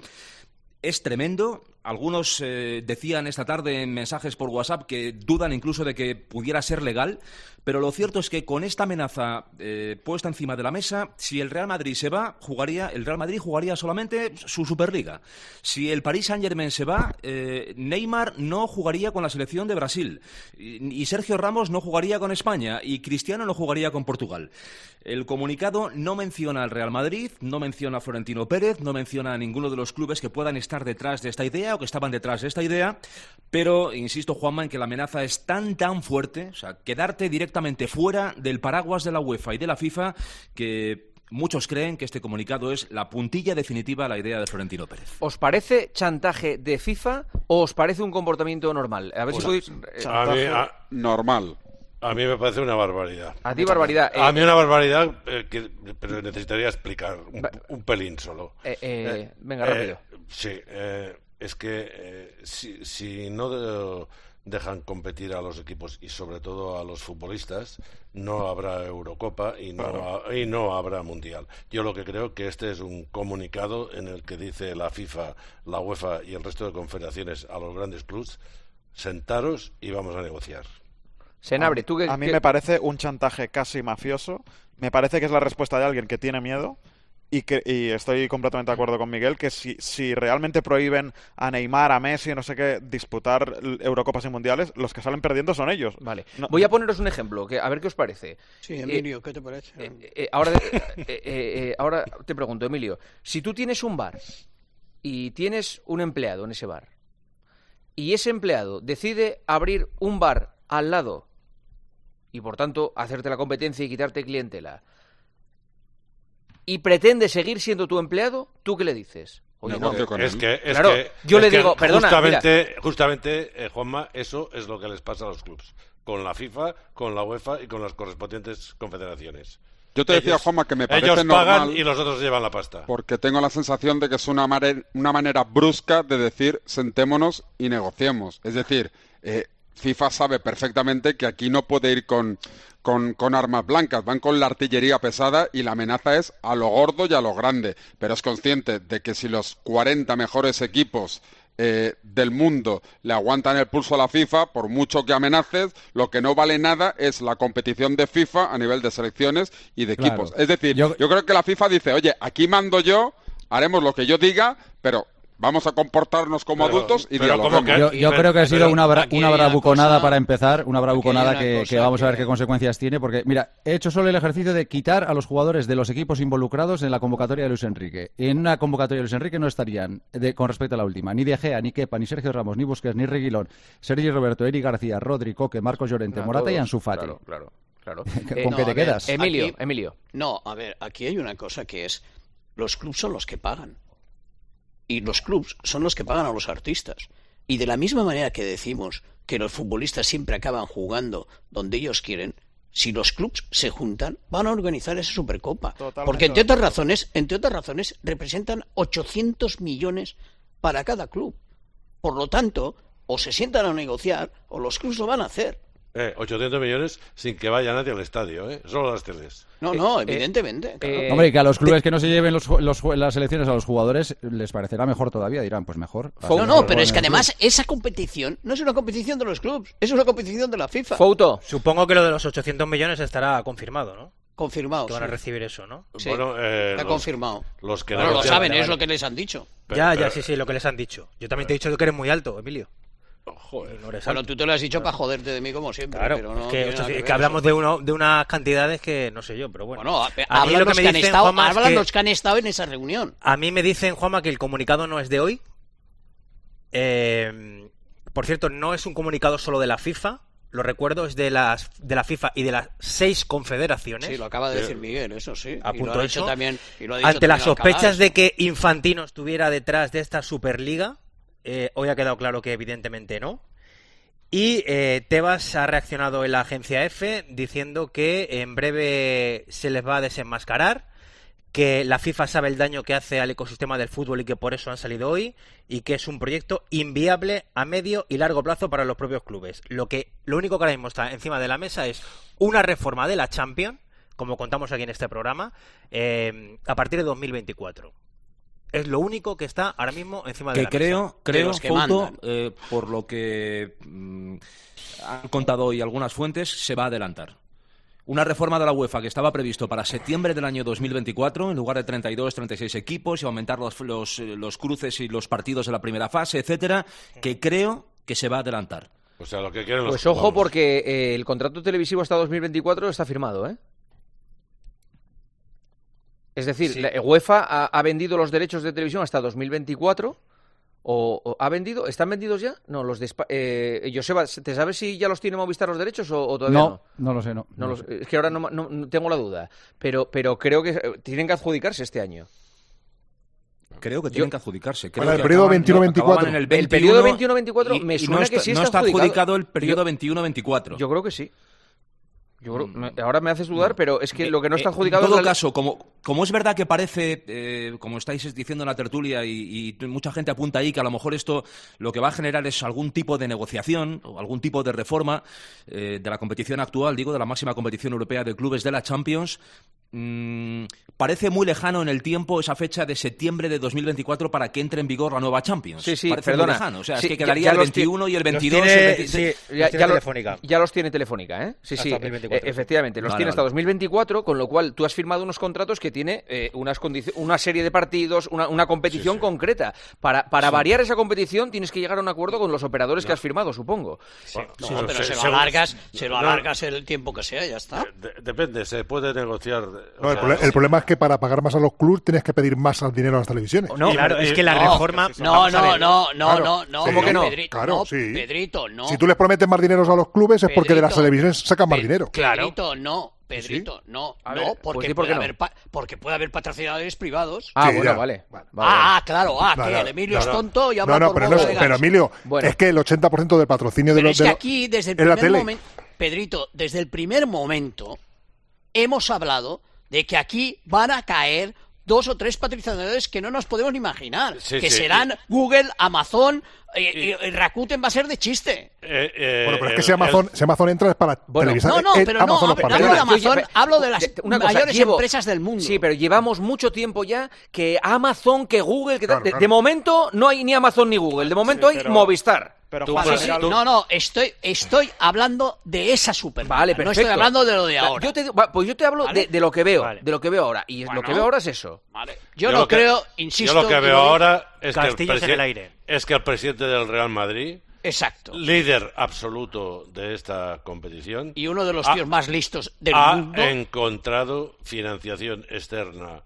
Es tremendo. Algunos eh, decían esta tarde en mensajes por WhatsApp que dudan incluso de que pudiera ser legal, pero lo cierto es que con esta amenaza eh, puesta encima de la mesa, si el Real Madrid se va, jugaría, el Real Madrid jugaría solamente su Superliga. Si el Paris Saint-Germain se va, eh, Neymar no jugaría con la selección de Brasil, y, y Sergio Ramos no jugaría con España, y Cristiano no jugaría con Portugal. El comunicado no menciona al Real Madrid, no menciona a Florentino Pérez, no menciona a ninguno de los clubes que puedan estar detrás de esta idea o que estaban detrás de esta idea, pero insisto, Juanma, en que la amenaza es tan tan fuerte, o sea, quedarte directamente fuera del paraguas de la UEFA y de la FIFA, que muchos creen que este comunicado es la puntilla definitiva a la idea de Florentino Pérez. ¿Os parece chantaje de FIFA o os parece un comportamiento normal? A ver Pues, si podéis... eh, a mí, a- normal. A mí me parece una barbaridad. A ti, barbaridad. A eh, mí una barbaridad, eh, que, pero necesitaría explicar un, un pelín solo. Eh, eh, venga, rápido. sí, eh, es que eh, si, si no de- dejan competir a los equipos y sobre todo a los futbolistas, no habrá Eurocopa y no, Claro. ha- y no habrá Mundial. Yo lo que creo que este es un comunicado en el que dice la FIFA, la UEFA y el resto de confederaciones a los grandes clubs, sentaros y vamos a negociar. Senabre, ¿tú qué- A mí qué- me parece un chantaje casi mafioso. Me parece que es la respuesta de alguien que tiene miedo. Y, que, y estoy completamente de acuerdo con Miguel que si, si realmente prohíben a Neymar, a Messi, no sé qué, disputar Eurocopas y Mundiales, los que salen perdiendo son ellos. Vale. No- Voy a poneros un ejemplo, que a ver qué os parece. Sí, Eh, Emilio, ¿qué te parece? eh, eh, ahora, eh, eh, eh, ahora te pregunto, Emilio, si tú tienes un bar y tienes un empleado en ese bar y ese empleado decide abrir un bar al lado y por tanto hacerte la competencia y quitarte clientela y pretende seguir siendo tu empleado, ¿tú qué le dices? Oye, no, es que, es claro, que- yo es le que digo, perdona, justamente, mira, justamente eh, Juanma, eso es lo que les pasa a los clubes, con la FIFA, con la UEFA y con las correspondientes confederaciones. Yo te decía, Ellos- Juanma, que me parece ellos pagan normal, y los otros llevan la pasta. porque tengo la sensación de que es una, mare- una manera brusca de decir sentémonos y negociemos. Es decir, eh, FIFA sabe perfectamente que aquí no puede ir con, con, con armas blancas, van con la artillería pesada y la amenaza es a lo gordo y a lo grande. Pero es consciente de que si los cuarenta mejores equipos eh, del mundo le aguantan el pulso a la FIFA, por mucho que amenaces, lo que no vale nada es la competición de FIFA a nivel de selecciones y de Claro. equipos. Es decir, yo... yo creo que la FIFA dice, oye, aquí mando yo, haremos lo que yo diga, pero vamos a comportarnos como Pero- adultos y pero dialoguemos. como que- Yo, yo pero- creo que ha sido pero una, bra- aquí una hay una bravuconada cosa- para empezar, una bravuconada aquí hay una que, cosa que vamos a ver que- qué consecuencias tiene, porque mira, he hecho solo el ejercicio de quitar a los jugadores de los equipos involucrados en la convocatoria de Luis Enrique. En una convocatoria de Luis Enrique no estarían, de- con respecto a la última, ni De Gea, ni Kepa, ni Sergio Ramos, ni Busquets, ni Reguilón, Sergi Roberto, Eri García, Rodri, Coque, Marcos Llorente, Ah, Morata y todos, Ansu Fati. Claro, claro, claro. ¿Con Eh, qué no, te a ver, quedas? Emilio, Aquí- Emilio. No, a ver, aquí hay una cosa que es, los clubes son los que pagan. y los clubs son los que pagan a los artistas. Y de la misma manera que decimos que los futbolistas siempre acaban jugando donde ellos quieren, si los clubs se juntan, van a organizar esa Supercopa. Totalmente. Porque entre otras razones, entre otras razones, representan ochocientos millones para cada club. Por lo tanto, o se sientan a negociar, o los clubs lo van a hacer. Eh, ochocientos millones sin que vaya nadie al estadio, ¿eh? Solo las teles. No, no, evidentemente. Claro. Eh, Hombre, que a los clubes que no se lleven los, los, las elecciones a los jugadores les parecerá mejor todavía. Dirán, pues mejor. No, no, pero es que además esa competición no es una competición de los clubes, es una competición de la FIFA. Foto. Supongo que lo de los ochocientos millones estará confirmado, ¿no? Confirmado. Que van a sí. recibir eso, ¿no? Sí, bueno, eh, está los, confirmado. Los que bueno, lo negocian, saben, vale. es lo que les han dicho. Pero, ya, ya, sí, sí, lo que les han dicho. Yo también te he dicho que eres muy alto, Emilio. Joder. No eres Bueno, alto. tú te lo has dicho para joderte de mí como siempre. Claro, pero no es que, tiene esto nada sí, que es ver que hablamos eso. de, uno, de unas cantidades que no sé yo, pero bueno. Bueno, a, a mí hablan, lo que los me que han dicen, estado, Juanma, es hablan que- los que han estado en esa reunión. A mí me dicen, Juanma, que el comunicado no es de hoy. Eh, por cierto, no es un comunicado solo de la FIFA. Lo recuerdo, es de, las, de la FIFA y de las seis confederaciones. Sí, lo acaba de decir Miguel, eso sí. A Y punto lo ha de dicho eso. también, y lo ha dicho Ante las también Alcalá, sospechas eso. de que Infantino estuviera detrás de esta Superliga, eh, hoy ha quedado claro que evidentemente no. Y eh, Tebas ha reaccionado en la agencia F diciendo que en breve se les va a desenmascarar, que la FIFA sabe el daño que hace al ecosistema del fútbol y que por eso han salido hoy, y que es un proyecto inviable a medio y largo plazo para los propios clubes. Lo que lo único que ahora mismo está encima de la mesa es una reforma de la Champions, como contamos aquí en este programa, eh, a partir de dos mil veinticuatro. Es lo único que está ahora mismo encima de que la creo, mesa. creo, los que Fouto, mandan. eh, por lo que mm, han contado hoy algunas fuentes, se va a adelantar. Una reforma de la UEFA que estaba previsto para septiembre del año dos mil veinticuatro, en lugar de treinta y dos, treinta y seis equipos, y aumentar los, los, los cruces y los partidos de la primera fase, etcétera, que creo que se va a adelantar. O sea, lo que quieren los Pues ojo, vamos. porque eh, el contrato televisivo hasta dos mil veinticuatro está firmado, ¿eh? Es decir, Sí. la UEFA ha, ha vendido los derechos de televisión hasta dos mil veinticuatro. O, o ¿ha vendido? ¿Están vendidos ya? No, los de Espa- eh, Joseba, ¿te sabes si ya los tiene Movistar los derechos o, o todavía no? No, no lo sé, no. No no los- lo sé. es que ahora no, no- no tengo la duda. Pero, pero creo que eh, tienen que adjudicarse este año. Creo que tienen que adjudicarse. Creo Para el que periodo acaban- veintiuno veinticuatro. acaban en El el periodo veintiuno veintiuno veinticuatro me y- y suena no está, que sí no está está adjudicado. adjudicado el periodo Yo- veintiuno veinticuatro. Yo creo que sí. Yo creo- me- ahora me haces dudar, pero es que lo que no está Eh, adjudicado En todo es la- caso, como, como es verdad que parece, eh, como estáis diciendo en la tertulia, y, y mucha gente apunta ahí que a lo mejor esto lo que va a generar es algún tipo de negociación o algún tipo de reforma eh, de la competición actual, digo, de la máxima competición europea de clubes de la Champions. Mm, parece muy lejano en el tiempo esa fecha de septiembre de dos mil veinticuatro para que entre en vigor la nueva Champions. Sí, sí, parece perdona. muy lejano. O sea, Sí, es que ya- quedaría ya el los ti- veintiuno y el los veintidós. tiene- el veintiséis. sí, Ya, los tiene ya lo- Telefónica. ya los tiene Telefónica, ¿eh? Sí, Hasta sí. dos mil veinticuatro. eh, efectivamente, los Vale, tiene hasta vale. dos mil veinticuatro, con lo cual tú has firmado unos contratos que tiene eh, unas condici- una serie de partidos, una, una competición Sí, sí. concreta. Para, para variar esa competición tienes que llegar a un acuerdo con los operadores que has firmado, supongo. Bueno, No, sí, pero se- se lo se- alargas, se lo no, alargas el tiempo que sea, ya está. de- depende, se puede negociar. o No, el, sea, prole- el problema es que para pagar más a los clubes tienes que pedir más al dinero a las televisiones. No, claro, y- es que la no, reforma... No, vamos a no, ver. no, no, Claro. no, no. ¿Cómo que no? Pedri- Claro, no, sí. Pedrito, no. Si tú les prometes más dinero a los clubes es porque de las Pedrito. televisiones sacan más Pe- dinero. Pedrito, no. Pedrito, no. A no, ver, porque, pues di por puede qué no. haber pa- porque puede haber patrocinadores privados. Ah, Sí, bueno, ya. vale. Vale. Vale, ah, vale. ah, claro, ah, No, que no, el Emilio no, es no. tonto y habla No, no, por pero, boca no, de pero ganso. Emilio, Bueno. es que el ochenta por ciento del patrocinio de Pero los es de que los- aquí, desde el es la primer tele. momento, Pedrito, desde el primer momento, hemos hablado de que aquí van a caer dos o tres patrocinadores que no nos podemos ni imaginar. Sí, que sí. serán Google, Amazon, y, y- y Rakuten va a ser de chiste. eh, eh, Bueno, pero es que el- si Amazon, el- si Amazon entra es para Bueno, televisar no, no, en pero no, Amazon los hablo, partidos. hablo de Amazon, Yo- hablo de las de- una cosa, mayores llevo- empresas del mundo. Sí, pero llevamos mucho tiempo ya que Amazon, que Google, que tal- Claro, de, claro. de momento no hay ni Amazon ni Google, de momento Sí, hay pero- Movistar. Pero, Tú, Juan, pues, Sí, mira, sí, no, no, estoy, estoy hablando de esa Superliga. Vale, No perfecto. estoy hablando de lo de Claro, ahora. Yo te, va, pues yo te hablo ¿Vale? de, de lo que veo, Vale. de lo que veo ahora. Y Bueno. lo que veo ahora es eso. Vale. Yo, yo no lo que- creo, insisto. Yo lo que y veo lo digo- ahora es que, el Castillos en presi- el aire. es que el presidente del Real Madrid, Exacto. líder absoluto de esta competición, Y uno de los ha- tíos más listos del ha mundo. encontrado financiación externa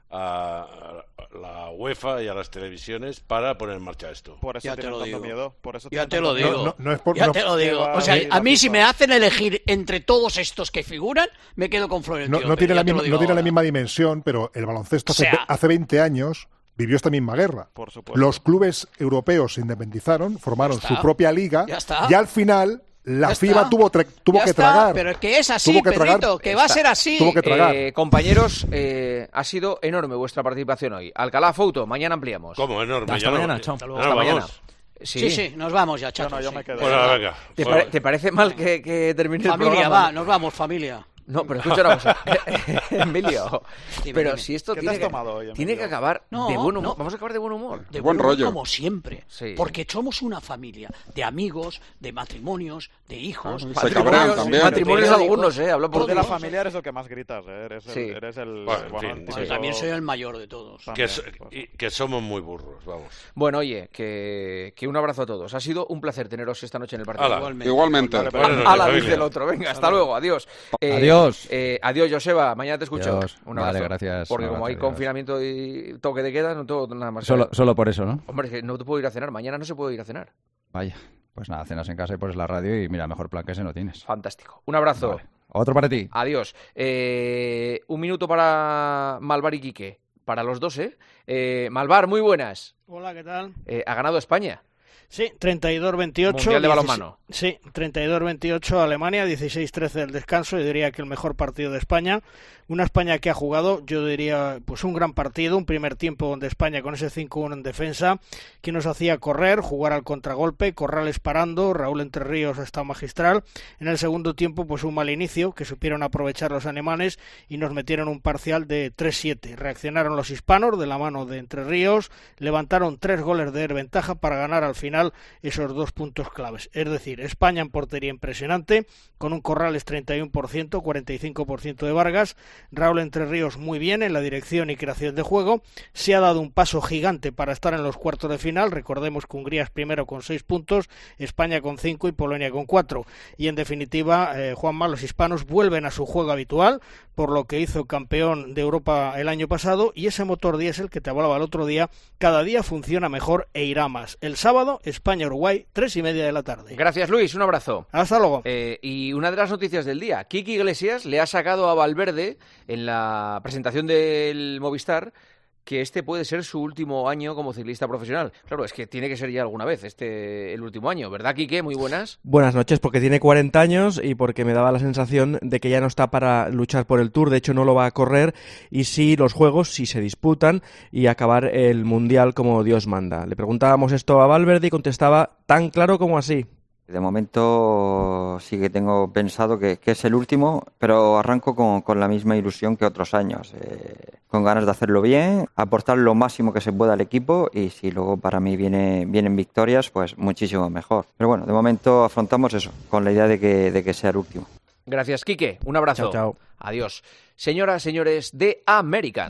a la UEFA y a las televisiones para poner en marcha esto. por eso Ya te tienen lo tanto digo. miedo. Por eso Ya tienen te lo tanto digo. miedo. No, no es por- ya no- te lo digo. Lleva O sea, ahí a la mí si FIFA. me hacen elegir entre todos estos que figuran, me quedo con Florentino. No, no Pérez, tiene, ya la te lo misma, digo no tiene la ahora. misma dimensión, pero el baloncesto hace, O sea- hace veinte años vivió esta misma guerra. Por supuesto. Los clubes europeos se independizaron, formaron su propia liga Ya está. y al final la Ya FIFA está. tuvo, tra- tuvo Ya que está, tragar. pero es que es así, Tuvo que tragar. Pedrito, que va a ser así. Tuvo que tragar. Eh, compañeros, eh, ha sido enorme vuestra participación hoy. Alcalá, Fouto, mañana ampliamos. ¿Cómo enorme? Hasta Ya no- mañana, ya- chao. Hasta Hasta luego. mañana. Vamos. Sí, sí, nos vamos ya, chato. No, no, yo sí. me quedo. Bueno, venga. ¿Te, Bueno. pare- te parece mal que, que termine el Familia, programa? va, nos vamos, familia. No, pero escucha una cosa, Emilio. Dime, pero dime. si esto ¿Qué te tiene has que, tomado hoy, tiene Emilio? que acabar No, de buen humor. no. Vamos a acabar de buen humor. De Buen humor, rollo. como siempre. Sí. Porque somos una familia de amigos, de matrimonios, de hijos. Ah, Se Matrimonios- cabrean también. Matrimonios Periódicos, algunos, eh. Hablo por Tú de la todos. familia eres el que más gritas, ¿eh? Eres el, Sí. eres el Bueno, en bueno, fin, el Bueno, típico- también soy el mayor de todos. Que, También, so- pues. y- que somos muy burros, vamos. Bueno, oye, que, que un abrazo a todos. Ha sido un placer teneros esta noche en el partido. Hala. Igualmente. Igualmente. Vale, Buenas A noches, la luz familia. del otro. Venga, hasta luego. Adiós. Eh, Adiós. eh, adiós, Joseba. Mañana te escucho. Adiós. Un abrazo. Vale, gracias. Porque Un como hay abrazo, adiós. confinamiento y toque de queda, no tengo nada más que Solo, hacer. solo por eso, ¿no? Hombre, es que no te puedo ir a cenar. Mañana no se puede ir a cenar. Vaya. Pues nada, cenas en casa y pones la radio y mira, mejor plan que ese no tienes. Fantástico. Un abrazo. Vale. Otro para ti. Adiós. Eh, un minuto para Malvar y Quique. Para los dos, ¿eh? eh Malvar, muy buenas. Hola, ¿qué tal? Eh, ha ganado España. Sí, treinta y dos veintiocho. Mundial de balonmano. Sí, treinta y dos veintiocho Alemania, dieciséis trece del descanso. Yo diría que el mejor partido de España. Una España que ha jugado, yo diría, pues un gran partido. Un primer tiempo donde España con ese cinco uno en defensa, que nos hacía correr, jugar al contragolpe, Corrales parando, Raúl Entre Ríos está magistral. En el segundo tiempo, pues un mal inicio, que supieron aprovechar los alemanes y nos metieron un parcial de tres siete. Reaccionaron los hispanos de la mano de Entre Ríos, levantaron tres goles de ventaja para ganar al final esos dos puntos claves. Es decir, España en portería impresionante, con un Corrales treinta y uno por ciento, cuarenta y cinco por ciento de Vargas, Raúl Entre Ríos muy bien en la dirección y creación de juego. Se ha dado un paso gigante para estar en los cuartos de final. Recordemos que Hungría es primero con seis puntos, España con cinco y Polonia con cuatro. Y en definitiva, eh, Juanma, los hispanos vuelven a su juego habitual, por lo que hizo campeón de Europa el año pasado, y ese motor diésel que te hablaba el otro día, cada día funciona mejor e irá más. El sábado, España-Uruguay, tres y media de la tarde. Gracias, Luis. Un abrazo. Hasta luego. Eh, y una de las noticias del día. Kiki Iglesias le ha sacado a Valverde en la presentación del Movistar que este puede ser su último año como ciclista profesional. Claro, es que tiene que ser ya alguna vez este el último año, ¿verdad, Quique? Muy buenas. Buenas noches, porque tiene cuarenta años y porque me daba la sensación de que ya no está para luchar por el Tour, de hecho no lo va a correr, y sí los Juegos, si se disputan, y acabar el Mundial como Dios manda. Le preguntábamos esto a Valverde y contestaba tan claro como así. De momento sí que tengo pensado que, que es el último, pero arranco con, con la misma ilusión que otros años, eh, con ganas de hacerlo bien, aportar lo máximo que se pueda al equipo y si luego para mí viene, vienen victorias, pues muchísimo mejor. Pero bueno, de momento afrontamos eso, con la idea de que, de que sea el último. Gracias, Quique. Un abrazo. Chao, chao. Adiós. Señoras, señores de Americans.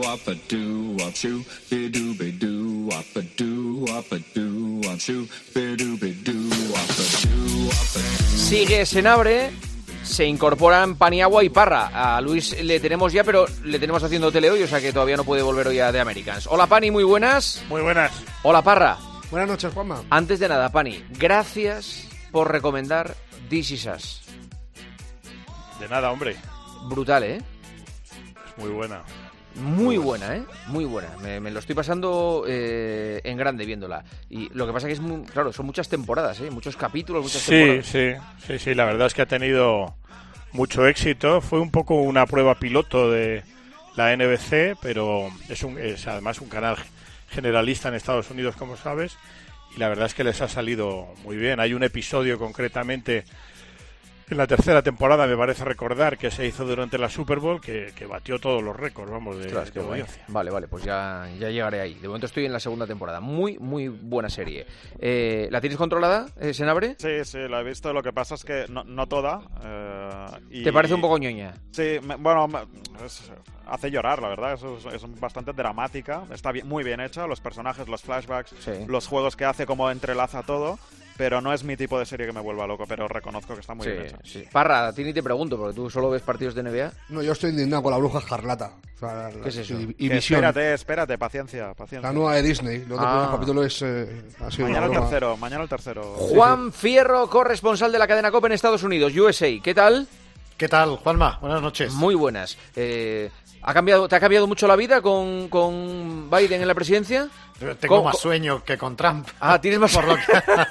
Sigue Senabre. Se incorporan Paniagua y Parra. A Luis le tenemos ya, pero le tenemos haciendo tele hoy, o sea que todavía no puede volver hoy a The Americans. Hola, Pani, muy buenas. Muy buenas. Hola, Parra. Buenas noches, Juanma. Antes de nada, Pani, gracias por recomendar This Is Us. De nada, hombre. Brutal, ¿eh? Es muy buena. Muy buena, ¿eh? Muy buena. Me, me lo estoy pasando eh, en grande viéndola. Y lo que pasa que es muy... Claro, son muchas temporadas, ¿eh? Muchos capítulos, muchas Sí, temporadas. sí, sí, sí. La verdad es que ha tenido mucho éxito. Fue un poco una prueba piloto de la N B C, pero es, un, es además un canal generalista en Estados Unidos, como sabes. Y la verdad es que les ha salido muy bien. Hay un episodio concretamente... En la tercera temporada, me parece recordar, que se hizo durante la Super Bowl, que, que batió todos los récords, vamos, de, Ostras, qué de guay. audiencia. Vale, vale, pues ya, ya llegaré ahí. De momento estoy en la segunda temporada. Muy, muy buena serie. Eh, ¿La tienes controlada, eh, Senabre? Sí, sí, la he visto. Lo que pasa es que no, no toda. Eh, y... ¿Te parece un poco ñoña? Sí, me, bueno, me, es, hace llorar, la verdad. Es, es, es bastante dramática. Está bien, muy bien hecha. Los personajes, los flashbacks, Sí. los juegos que hace, como entrelaza todo. Pero no es mi tipo de serie que me vuelva loco, pero reconozco que está muy Sí, bien hecha. sí. Parra, a ti ni te pregunto, porque tú solo ves partidos de N B A. No, yo estoy indignado con la Bruja Escarlata. O sea, la- ¿Qué es eso? Y, Que y Visión. espérate, espérate, paciencia, paciencia. La nueva de Disney. Los Ah. dos capítulos es, eh, ha sido Mañana una el broma. tercero, mañana el tercero. Juan Fierro, corresponsal de la cadena COPE en Estados Unidos, U S A. ¿Qué tal? ¿Qué tal, Juanma? Buenas noches. Muy buenas. Eh, ¿ha cambiado, ¿Te ha cambiado mucho la vida con, con Biden en la presidencia? Tengo ¿Cómo, más sueño que con Trump. Ah, tienes más por lo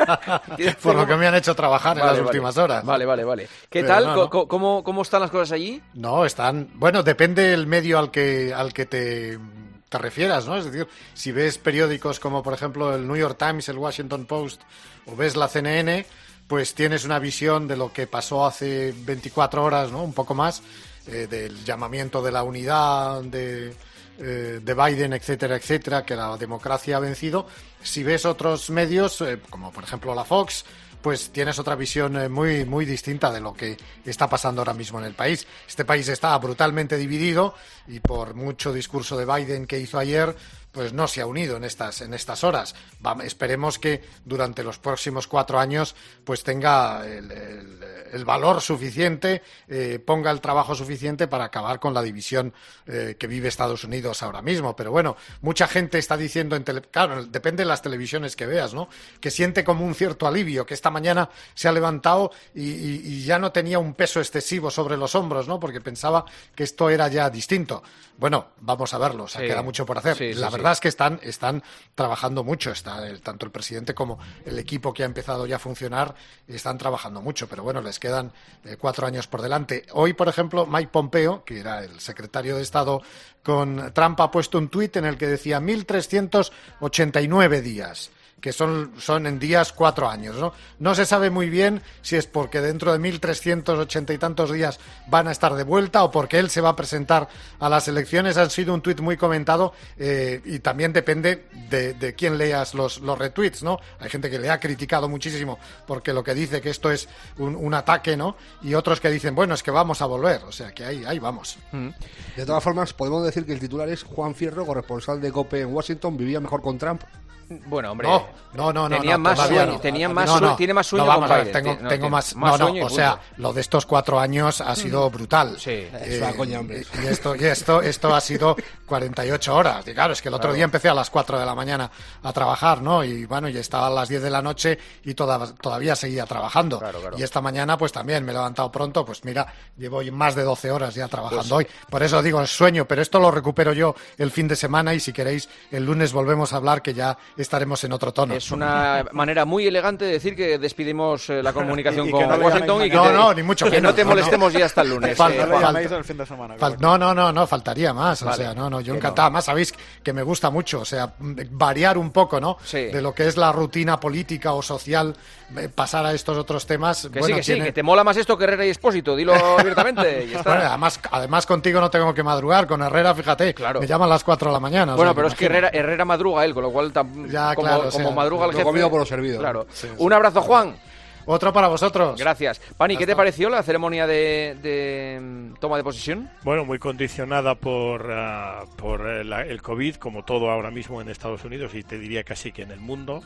que, por lo que me han hecho trabajar vale, en las vale. últimas horas. Vale, vale, vale. ¿Qué Pero tal? no, no. ¿Cómo, cómo, ¿Cómo están las cosas allí? No, están... Bueno, depende el medio al que, al que te... te refieras, ¿no? Es decir, si ves periódicos como, por ejemplo, el New York Times, el Washington Post o ves la C N N, pues tienes una visión de lo que pasó hace veinticuatro horas, ¿no? Un poco más, eh, del llamamiento de la unidad de, eh, de Biden, etcétera, etcétera, que la democracia ha vencido. Si ves otros medios, eh, como por ejemplo la Fox, pues tienes otra visión eh, muy, muy distinta de lo que está pasando ahora mismo en el país. Este país está brutalmente dividido y por mucho discurso de Biden que hizo ayer, pues no se ha unido en estas, en estas horas. Va, esperemos que durante los próximos cuatro años pues tenga el, el, el valor suficiente, eh, ponga el trabajo suficiente para acabar con la división eh, que vive Estados Unidos ahora mismo. Pero bueno, mucha gente está diciendo, en tele, claro, depende de las televisiones que veas, ¿no? Que siente como un cierto alivio, que esta mañana se ha levantado y, y, y ya no tenía un peso excesivo sobre los hombros, ¿no? Porque pensaba que esto era ya distinto. Bueno, vamos a verlo, o sea, sí. Queda mucho por hacer. Sí, sí, la verdad sí. es que están, están trabajando mucho, está el, tanto el presidente como el equipo que ha empezado ya a funcionar, están trabajando mucho, pero bueno, les quedan eh, cuatro años por delante. Hoy, por ejemplo, Mike Pompeo, que era el secretario de Estado con Trump, ha puesto un tuit en el que decía mil trescientos ochenta y nueve días. Que son, son en días cuatro años, ¿no? No se sabe muy bien si es porque dentro de mil trescientos ochenta y tantos días van a estar de vuelta o porque él se va a presentar a las elecciones. Ha sido un tuit muy comentado eh, y también depende de, de quién leas los, los retweets, ¿no? Hay gente que le ha criticado muchísimo porque lo que dice que esto es un, un ataque, ¿no? Y otros que dicen, bueno, es que vamos a volver. O sea, que ahí, ahí vamos. Mm. De todas formas, podemos decir que el titular es Juan Fierro, corresponsal de COPE en Washington, vivía mejor con Trump. Bueno, hombre, no, no, no, tenía no, más sueño, no. tenía más no, sueño, no, tiene más sueño no, vamos con a ver, Biden. tengo, no, tengo más, más no, sueño, no, o sea, lo de estos cuatro años ha sido brutal. Sí, eh, es una coña, hombre. Y esto, y esto, esto ha sido cuarenta y ocho horas. Y claro, es que el otro claro. día empecé a las cuatro de la mañana a trabajar, ¿no? Y bueno, y estaba a las diez de la noche y toda, todavía seguía trabajando. Claro, claro. Y esta mañana, pues también me he levantado pronto, pues mira, llevo más de doce horas ya trabajando pues, hoy. Por eso digo, es sueño, pero esto lo recupero yo el fin de semana y si queréis, el lunes volvemos a hablar que ya estaremos en otro tono. Es una manera muy elegante de decir que despedimos eh, la comunicación y, y con no Washington y que, no, te, no, ni mucho que menos, no te molestemos no, no. ya hasta el lunes. Falta, eh, falta, el fin de semana, falta, no, no, no, no, faltaría más. Vale, o sea, no, no, yo encantado. No. Más sabéis que me gusta mucho, o sea, variar un poco, ¿no? Sí. De lo que es la rutina política o social, pasar a estos otros temas. Que bueno, sí, que tiene... sí, que te mola más esto que Herrera y Expósito, dilo abiertamente. Y está. Bueno, además, además contigo no tengo que madrugar, con Herrera, fíjate, claro. Me llaman a las cuatro de la mañana. Bueno, o sea, pero es que Herrera, Herrera madruga él, con lo cual tam... ya, como, claro, como o sea, madruga el jefe. Comido por lo servido. Claro. Sí, sí. Un abrazo, Juan. Otro para vosotros. Gracias. Pani, ¿qué te pareció la ceremonia de, de toma de posesión? Bueno, muy condicionada por, uh, por el, el COVID, como todo ahora mismo en Estados Unidos y te diría casi que en el mundo.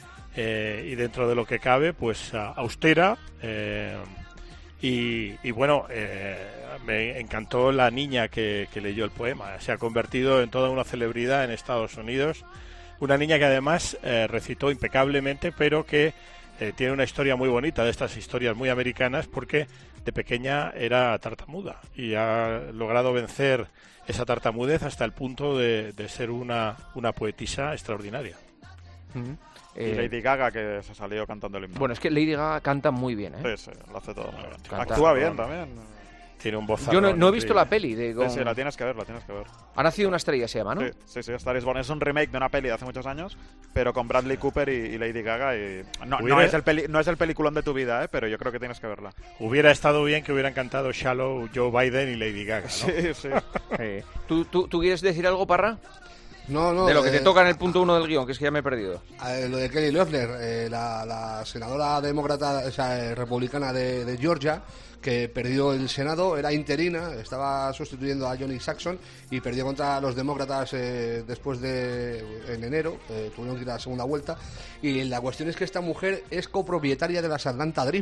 Eh, y dentro de lo que cabe, pues uh, austera. Eh, y, y bueno, eh, me encantó la niña que, que leyó el poema. Se ha convertido en toda una celebridad en Estados Unidos. Una niña que además eh, recitó impecablemente, pero que Eh, tiene una historia muy bonita, de estas historias muy americanas, porque de pequeña era tartamuda y ha logrado vencer esa tartamudez hasta el punto de, de ser una, una poetisa extraordinaria. Uh-huh. Y eh, Lady Gaga, que se salió cantando el himno. Bueno, es que Lady Gaga canta muy bien, ¿eh? Sí, sí, lo hace todo muy bien. Canta, Actúa bien también. Tiene un voz. Yo no, no he visto la peli. De con... Sí, sí, la tienes que ver, la tienes que ver. Ha nacido una estrella, se llama, ¿no? Sí, sí, sí, Star is Born. Es un remake de una peli de hace muchos años, pero con Bradley Cooper y, y Lady Gaga. Y... No, no, es el peli, no es el peliculón de tu vida, ¿eh? Pero yo creo que tienes que verla. Hubiera estado bien que hubieran cantado Shallow, Joe Biden y Lady Gaga, ¿no? Sí, sí. sí. ¿Tú, tú, ¿Tú quieres decir algo, Parra? No, no. De lo que eh, te toca en el punto uno del guión, que es que ya me he perdido. Eh, lo de Kelly Loeffler, eh, la, la senadora demócrata, o sea, eh, republicana de, de Georgia, que perdió el Senado, era interina, estaba sustituyendo a Johnny Saxon y perdió contra los demócratas eh, después de en enero, eh, tuvieron que ir a la segunda vuelta. Y la cuestión es que esta mujer es copropietaria de las Atlanta Dream.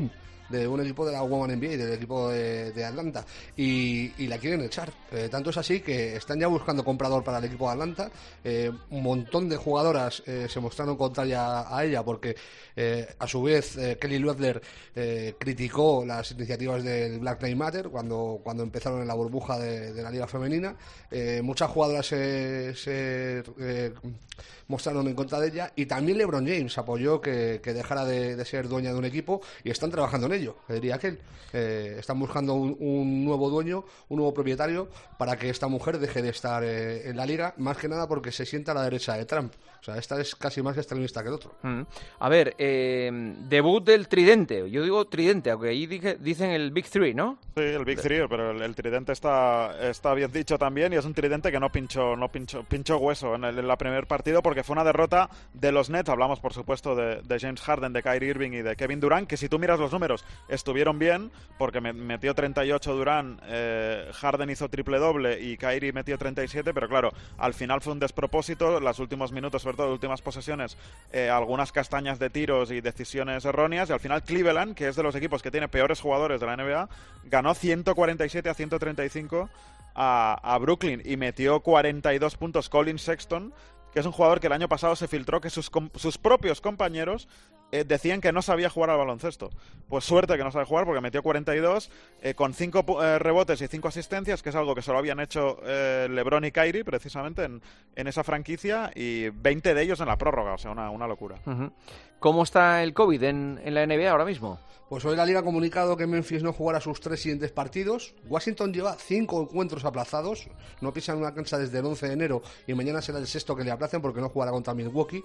de un equipo de la Women N B A, del equipo de, de Atlanta, y, y la quieren echar. Eh, tanto es así que están ya buscando comprador para el equipo de Atlanta. Eh, un montón de jugadoras eh, se mostraron contrarias a ella porque eh, a su vez eh, Kelly Loeffler eh, criticó las iniciativas del Black Lives Matter cuando, cuando empezaron en la burbuja de, de la liga femenina. Eh, muchas jugadoras se, se eh, mostraron en contra de ella, y también LeBron James apoyó que, que dejara de, de ser dueña de un equipo, y están trabajando en ello, diría aquel. Eh, están buscando un, un nuevo dueño, un nuevo propietario, para que esta mujer deje de estar eh, en la liga, más que nada porque se sienta a la derecha de Trump. O sea, esta es casi más extremista que el otro. Mm. A ver, eh, debut del tridente. Yo digo tridente, aunque ahí dije, dicen el Big Three, ¿no? Sí, el Big Three, pero el, el tridente está, está bien dicho también, y es un tridente que no pinchó, no pinchó, pinchó hueso en el en la primer partido, porque fue una derrota de los Nets. Hablamos, por supuesto, de, de James Harden, de Kyrie Irving y de Kevin Durant, que si tú miras los números, estuvieron bien, porque me, metió treinta y ocho Durant, eh, Harden hizo triple doble y Kyrie metió treinta y siete, pero claro, al final fue un despropósito. Los últimos minutos, sobre todo las últimas posesiones, eh, algunas castañas de tiros y decisiones erróneas, y al final Cleveland, que es de los equipos que tiene peores jugadores de la N B A, ganó ciento cuarenta y siete a ciento treinta y cinco a, a Brooklyn, y metió cuarenta y dos puntos Colin Sexton, que es un jugador que el año pasado se filtró que sus, sus propios compañeros eh, decían que no sabía jugar al baloncesto. Pues suerte que no sabe jugar, porque metió cuarenta y dos eh, con cinco eh, rebotes y cinco asistencias, que es algo que solo habían hecho eh, LeBron y Kyrie precisamente en, en esa franquicia, y veinte de ellos en la prórroga, o sea, una, una locura. Uh-huh. ¿Cómo está el COVID en, en la N B A ahora mismo? Pues hoy la Liga ha comunicado que Memphis no jugará sus tres siguientes partidos. Washington lleva cinco encuentros aplazados. No pisan una cancha desde el once de enero, y mañana será el sexto que le aplacen porque no jugará contra Milwaukee.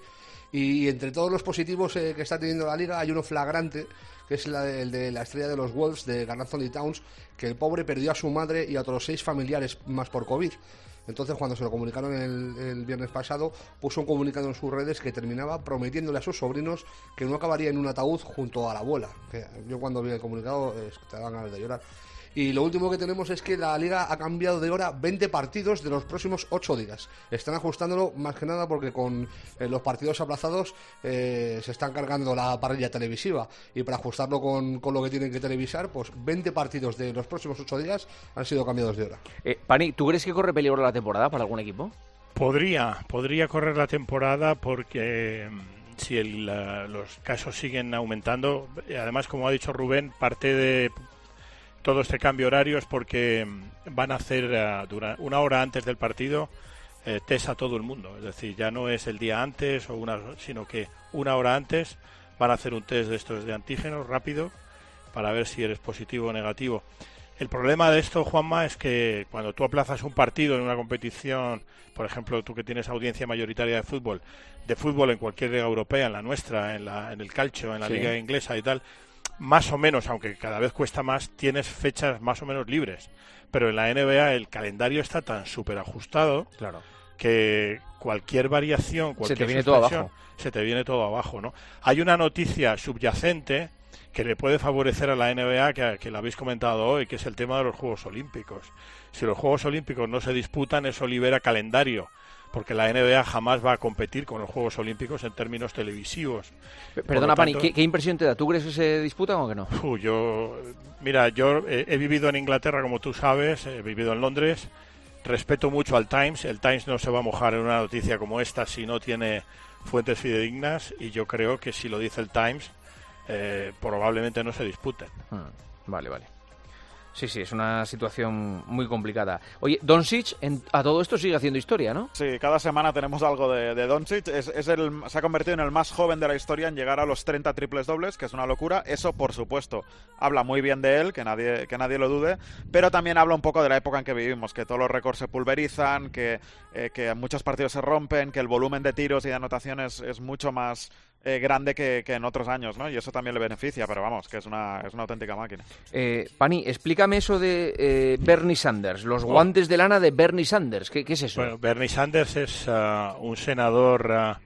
Y entre todos los positivos eh, que está teniendo la Liga hay uno flagrante, que es la de, el de la estrella de los Wolves, de Karl Anthony Towns, que el pobre perdió a su madre y a otros seis familiares más por COVID. Entonces, cuando se lo comunicaron el, el viernes pasado, puso un comunicado en sus redes que terminaba prometiéndole a sus sobrinos que no acabaría en un ataúd junto a la abuela. Que yo cuando vi el comunicado eh, te daban ganas de llorar. Y lo último que tenemos es que la Liga ha cambiado de hora veinte partidos de los próximos ocho días. Están ajustándolo más que nada porque con eh, los partidos aplazados eh, se están cargando la parrilla televisiva. Y para ajustarlo con, con lo que tienen que televisar, pues veinte partidos de los próximos ocho días han sido cambiados de hora. Eh, Pani, ¿tú crees que corre peligro la temporada para algún equipo? Podría, podría correr la temporada porque si el, la, los casos siguen aumentando, además, como ha dicho Rubén, parte de todo este cambio horario es porque van a hacer uh, dura, una hora antes del partido eh, test a todo el mundo. Es decir, ya no es el día antes, o una, sino que una hora antes van a hacer un test de estos de antígenos rápido para ver si eres positivo o negativo. El problema de esto, Juanma, es que cuando tú aplazas un partido en una competición, por ejemplo, tú que tienes audiencia mayoritaria de fútbol, de fútbol en cualquier liga europea, en la nuestra, en, la, en el calcio, en la sí. liga inglesa y tal, más o menos, aunque cada vez cuesta más, tienes fechas más o menos libres. Pero en la N B A el calendario está tan súper ajustado claro. que cualquier variación, cualquier se te viene todo abajo. Se te viene todo abajo, ¿no? Hay una noticia subyacente que le puede favorecer a la N B A, que, que la habéis comentado hoy, que es el tema de los Juegos Olímpicos. Si los Juegos Olímpicos no se disputan, eso libera calendario, porque la N B A jamás va a competir con los Juegos Olímpicos en términos televisivos. Perdona, Pani, ¿qué, ¿qué impresión te da? ¿Tú crees que se disputan o que no? Uh, yo, mira, yo he, he vivido en Inglaterra, como tú sabes, he vivido en Londres, respeto mucho al Times, el Times no se va a mojar en una noticia como esta si no tiene fuentes fidedignas, y yo creo que si lo dice el Times, eh, probablemente no se disputen. Hmm, vale, vale. Sí, sí, es una situación muy complicada. Oye, Doncic en, a todo esto sigue haciendo historia, ¿no? Sí, cada semana tenemos algo de, de Doncic. Es, es el, se ha convertido en el más joven de la historia en llegar a los treinta triples dobles, que es una locura. Eso, por supuesto, habla muy bien de él, que nadie, que nadie lo dude, pero también habla un poco de la época en que vivimos, que todos los récords se pulverizan, que, eh, que muchos partidos se rompen, que el volumen de tiros y de anotaciones es mucho más Eh, grande que, que en otros años, ¿no? Y eso también le beneficia, pero vamos, que es una, es una auténtica máquina. Eh, Pani, explícame eso de eh, Bernie Sanders, los guantes de lana de Bernie Sanders. ¿Qué, qué es eso? Bueno, Bernie Sanders es uh, un senador uh,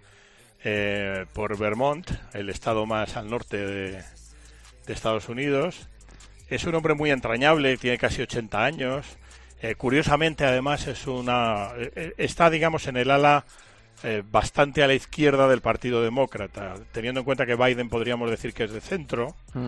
eh, por Vermont, el estado más al norte de, de Estados Unidos. Es un hombre muy entrañable, tiene casi ochenta años. Eh, curiosamente, además, es una eh, está, digamos, en el ala Eh, bastante a la izquierda del Partido Demócrata, teniendo en cuenta que Biden podríamos decir que es de centro. Uh-huh.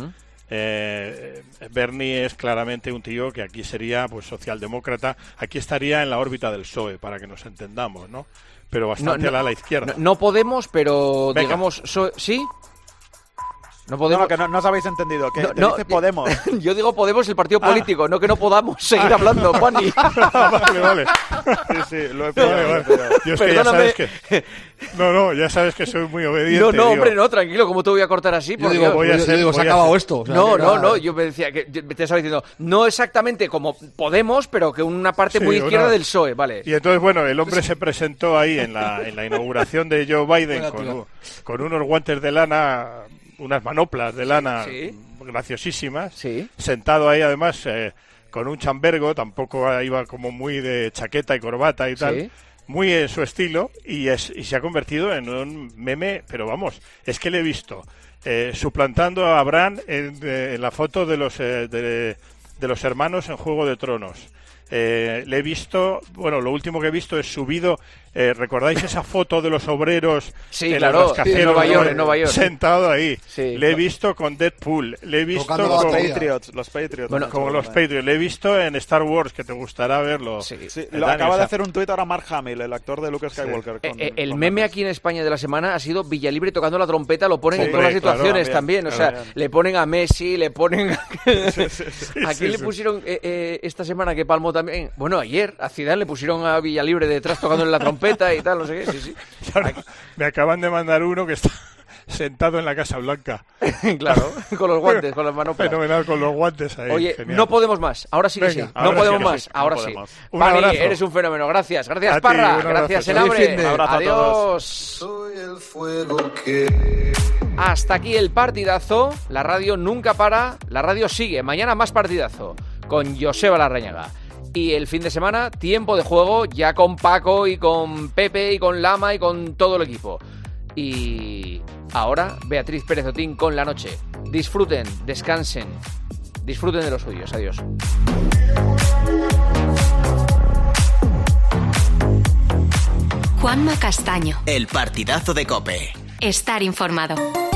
Eh, Bernie es claramente un tío que aquí sería pues socialdemócrata, aquí estaría en la órbita del P S O E, para que nos entendamos, ¿no? Pero bastante no, no, a la izquierda. No, no Podemos, pero Venga. digamos, so, ¿sí? No podemos. No, que no, no os habéis entendido, que No, te no, dice Podemos. Yo digo Podemos el partido político, no que no podamos seguir hablando, Juani. Vale, vale. Sí, sí, lo he Vale, pillado, vale. pero- Yo es que ya sabes que... No, no, ya sabes que soy muy obediente. No, no, digo. hombre, no, tranquilo, ¿cómo te voy a cortar así? Yo Por digo, Dios. voy a Yo ser- digo, se voy ha a acabado ser- esto. o sea, No, que no, era- no, yo me decía que yo te estaba diciendo, no exactamente como Podemos, pero que una parte Sí, muy izquierda una- del P S O E, vale. Y entonces, bueno, el hombre se presentó ahí en la, en la inauguración de Joe Biden Buena con, tía. un- con unos guantes de lana, unas manoplas de lana Sí. graciosísimas, Sí. sentado ahí además eh, con un chambergo, tampoco iba como muy de chaqueta y corbata y tal. Sí. Muy en su estilo y, es, y se ha convertido en un meme, pero vamos, es que le he visto eh, suplantando a Bran en, eh, en la foto de los eh, de, de los hermanos en Juego de Tronos. Eh, le he visto, bueno, lo último que he visto es subido, eh, ¿recordáis esa foto de los obreros Sí, en claro, los rascacielos, en Nueva York, ¿no? en Nueva York. Sentado ahí. Sí. Le he visto con Deadpool, le he visto Tocando con... los Patriots, los Patriots. Bueno, como los Patriots, le he visto en Star Wars, que te gustará verlo. Sí, Eh, lo Dani, acaba o de sea, hacer un tuit ahora Mark Hamill, el actor de Luke Skywalker. Eh, con- eh, el con meme memes. aquí en España de la semana ha sido Villalibre tocando la trompeta, lo ponen Sí, en todas las claro, situaciones también, también, o sea, también. le ponen a Messi, le ponen a... ¿A sí, quién le sí. pusieron eh, eh, esta semana que palmó también? Bueno, ayer a Zidane le pusieron a Villalibre detrás tocando la trompeta y tal, no sé qué, sí, sí. Ahora me acaban de mandar uno que está sentado en la Casa Blanca. Claro, con los guantes, con las manoplas. Fenomenal, con los guantes ahí. Oye, genial. no podemos más, ahora sí que Venga, sí, ahora no podemos sí que más, sí, ahora no sí. podemos. Un Pani, abrazo. eres un fenómeno, gracias, gracias A ti, Parra, un abrazo. gracias Feliz Enabre, fin de- Un abrazo a adiós. Hasta aquí el partidazo, la radio nunca para, la radio sigue, mañana más partidazo, con Joseba Larrañaga. Y el fin de semana, tiempo de juego, ya con Paco y con Pepe y con Lama y con todo el equipo. Y ahora Beatriz Pérez Otín con La Noche. Disfruten, descansen, disfruten de los suyos. Adiós. Juanma Castaño. El partidazo de COPE. Estar informado.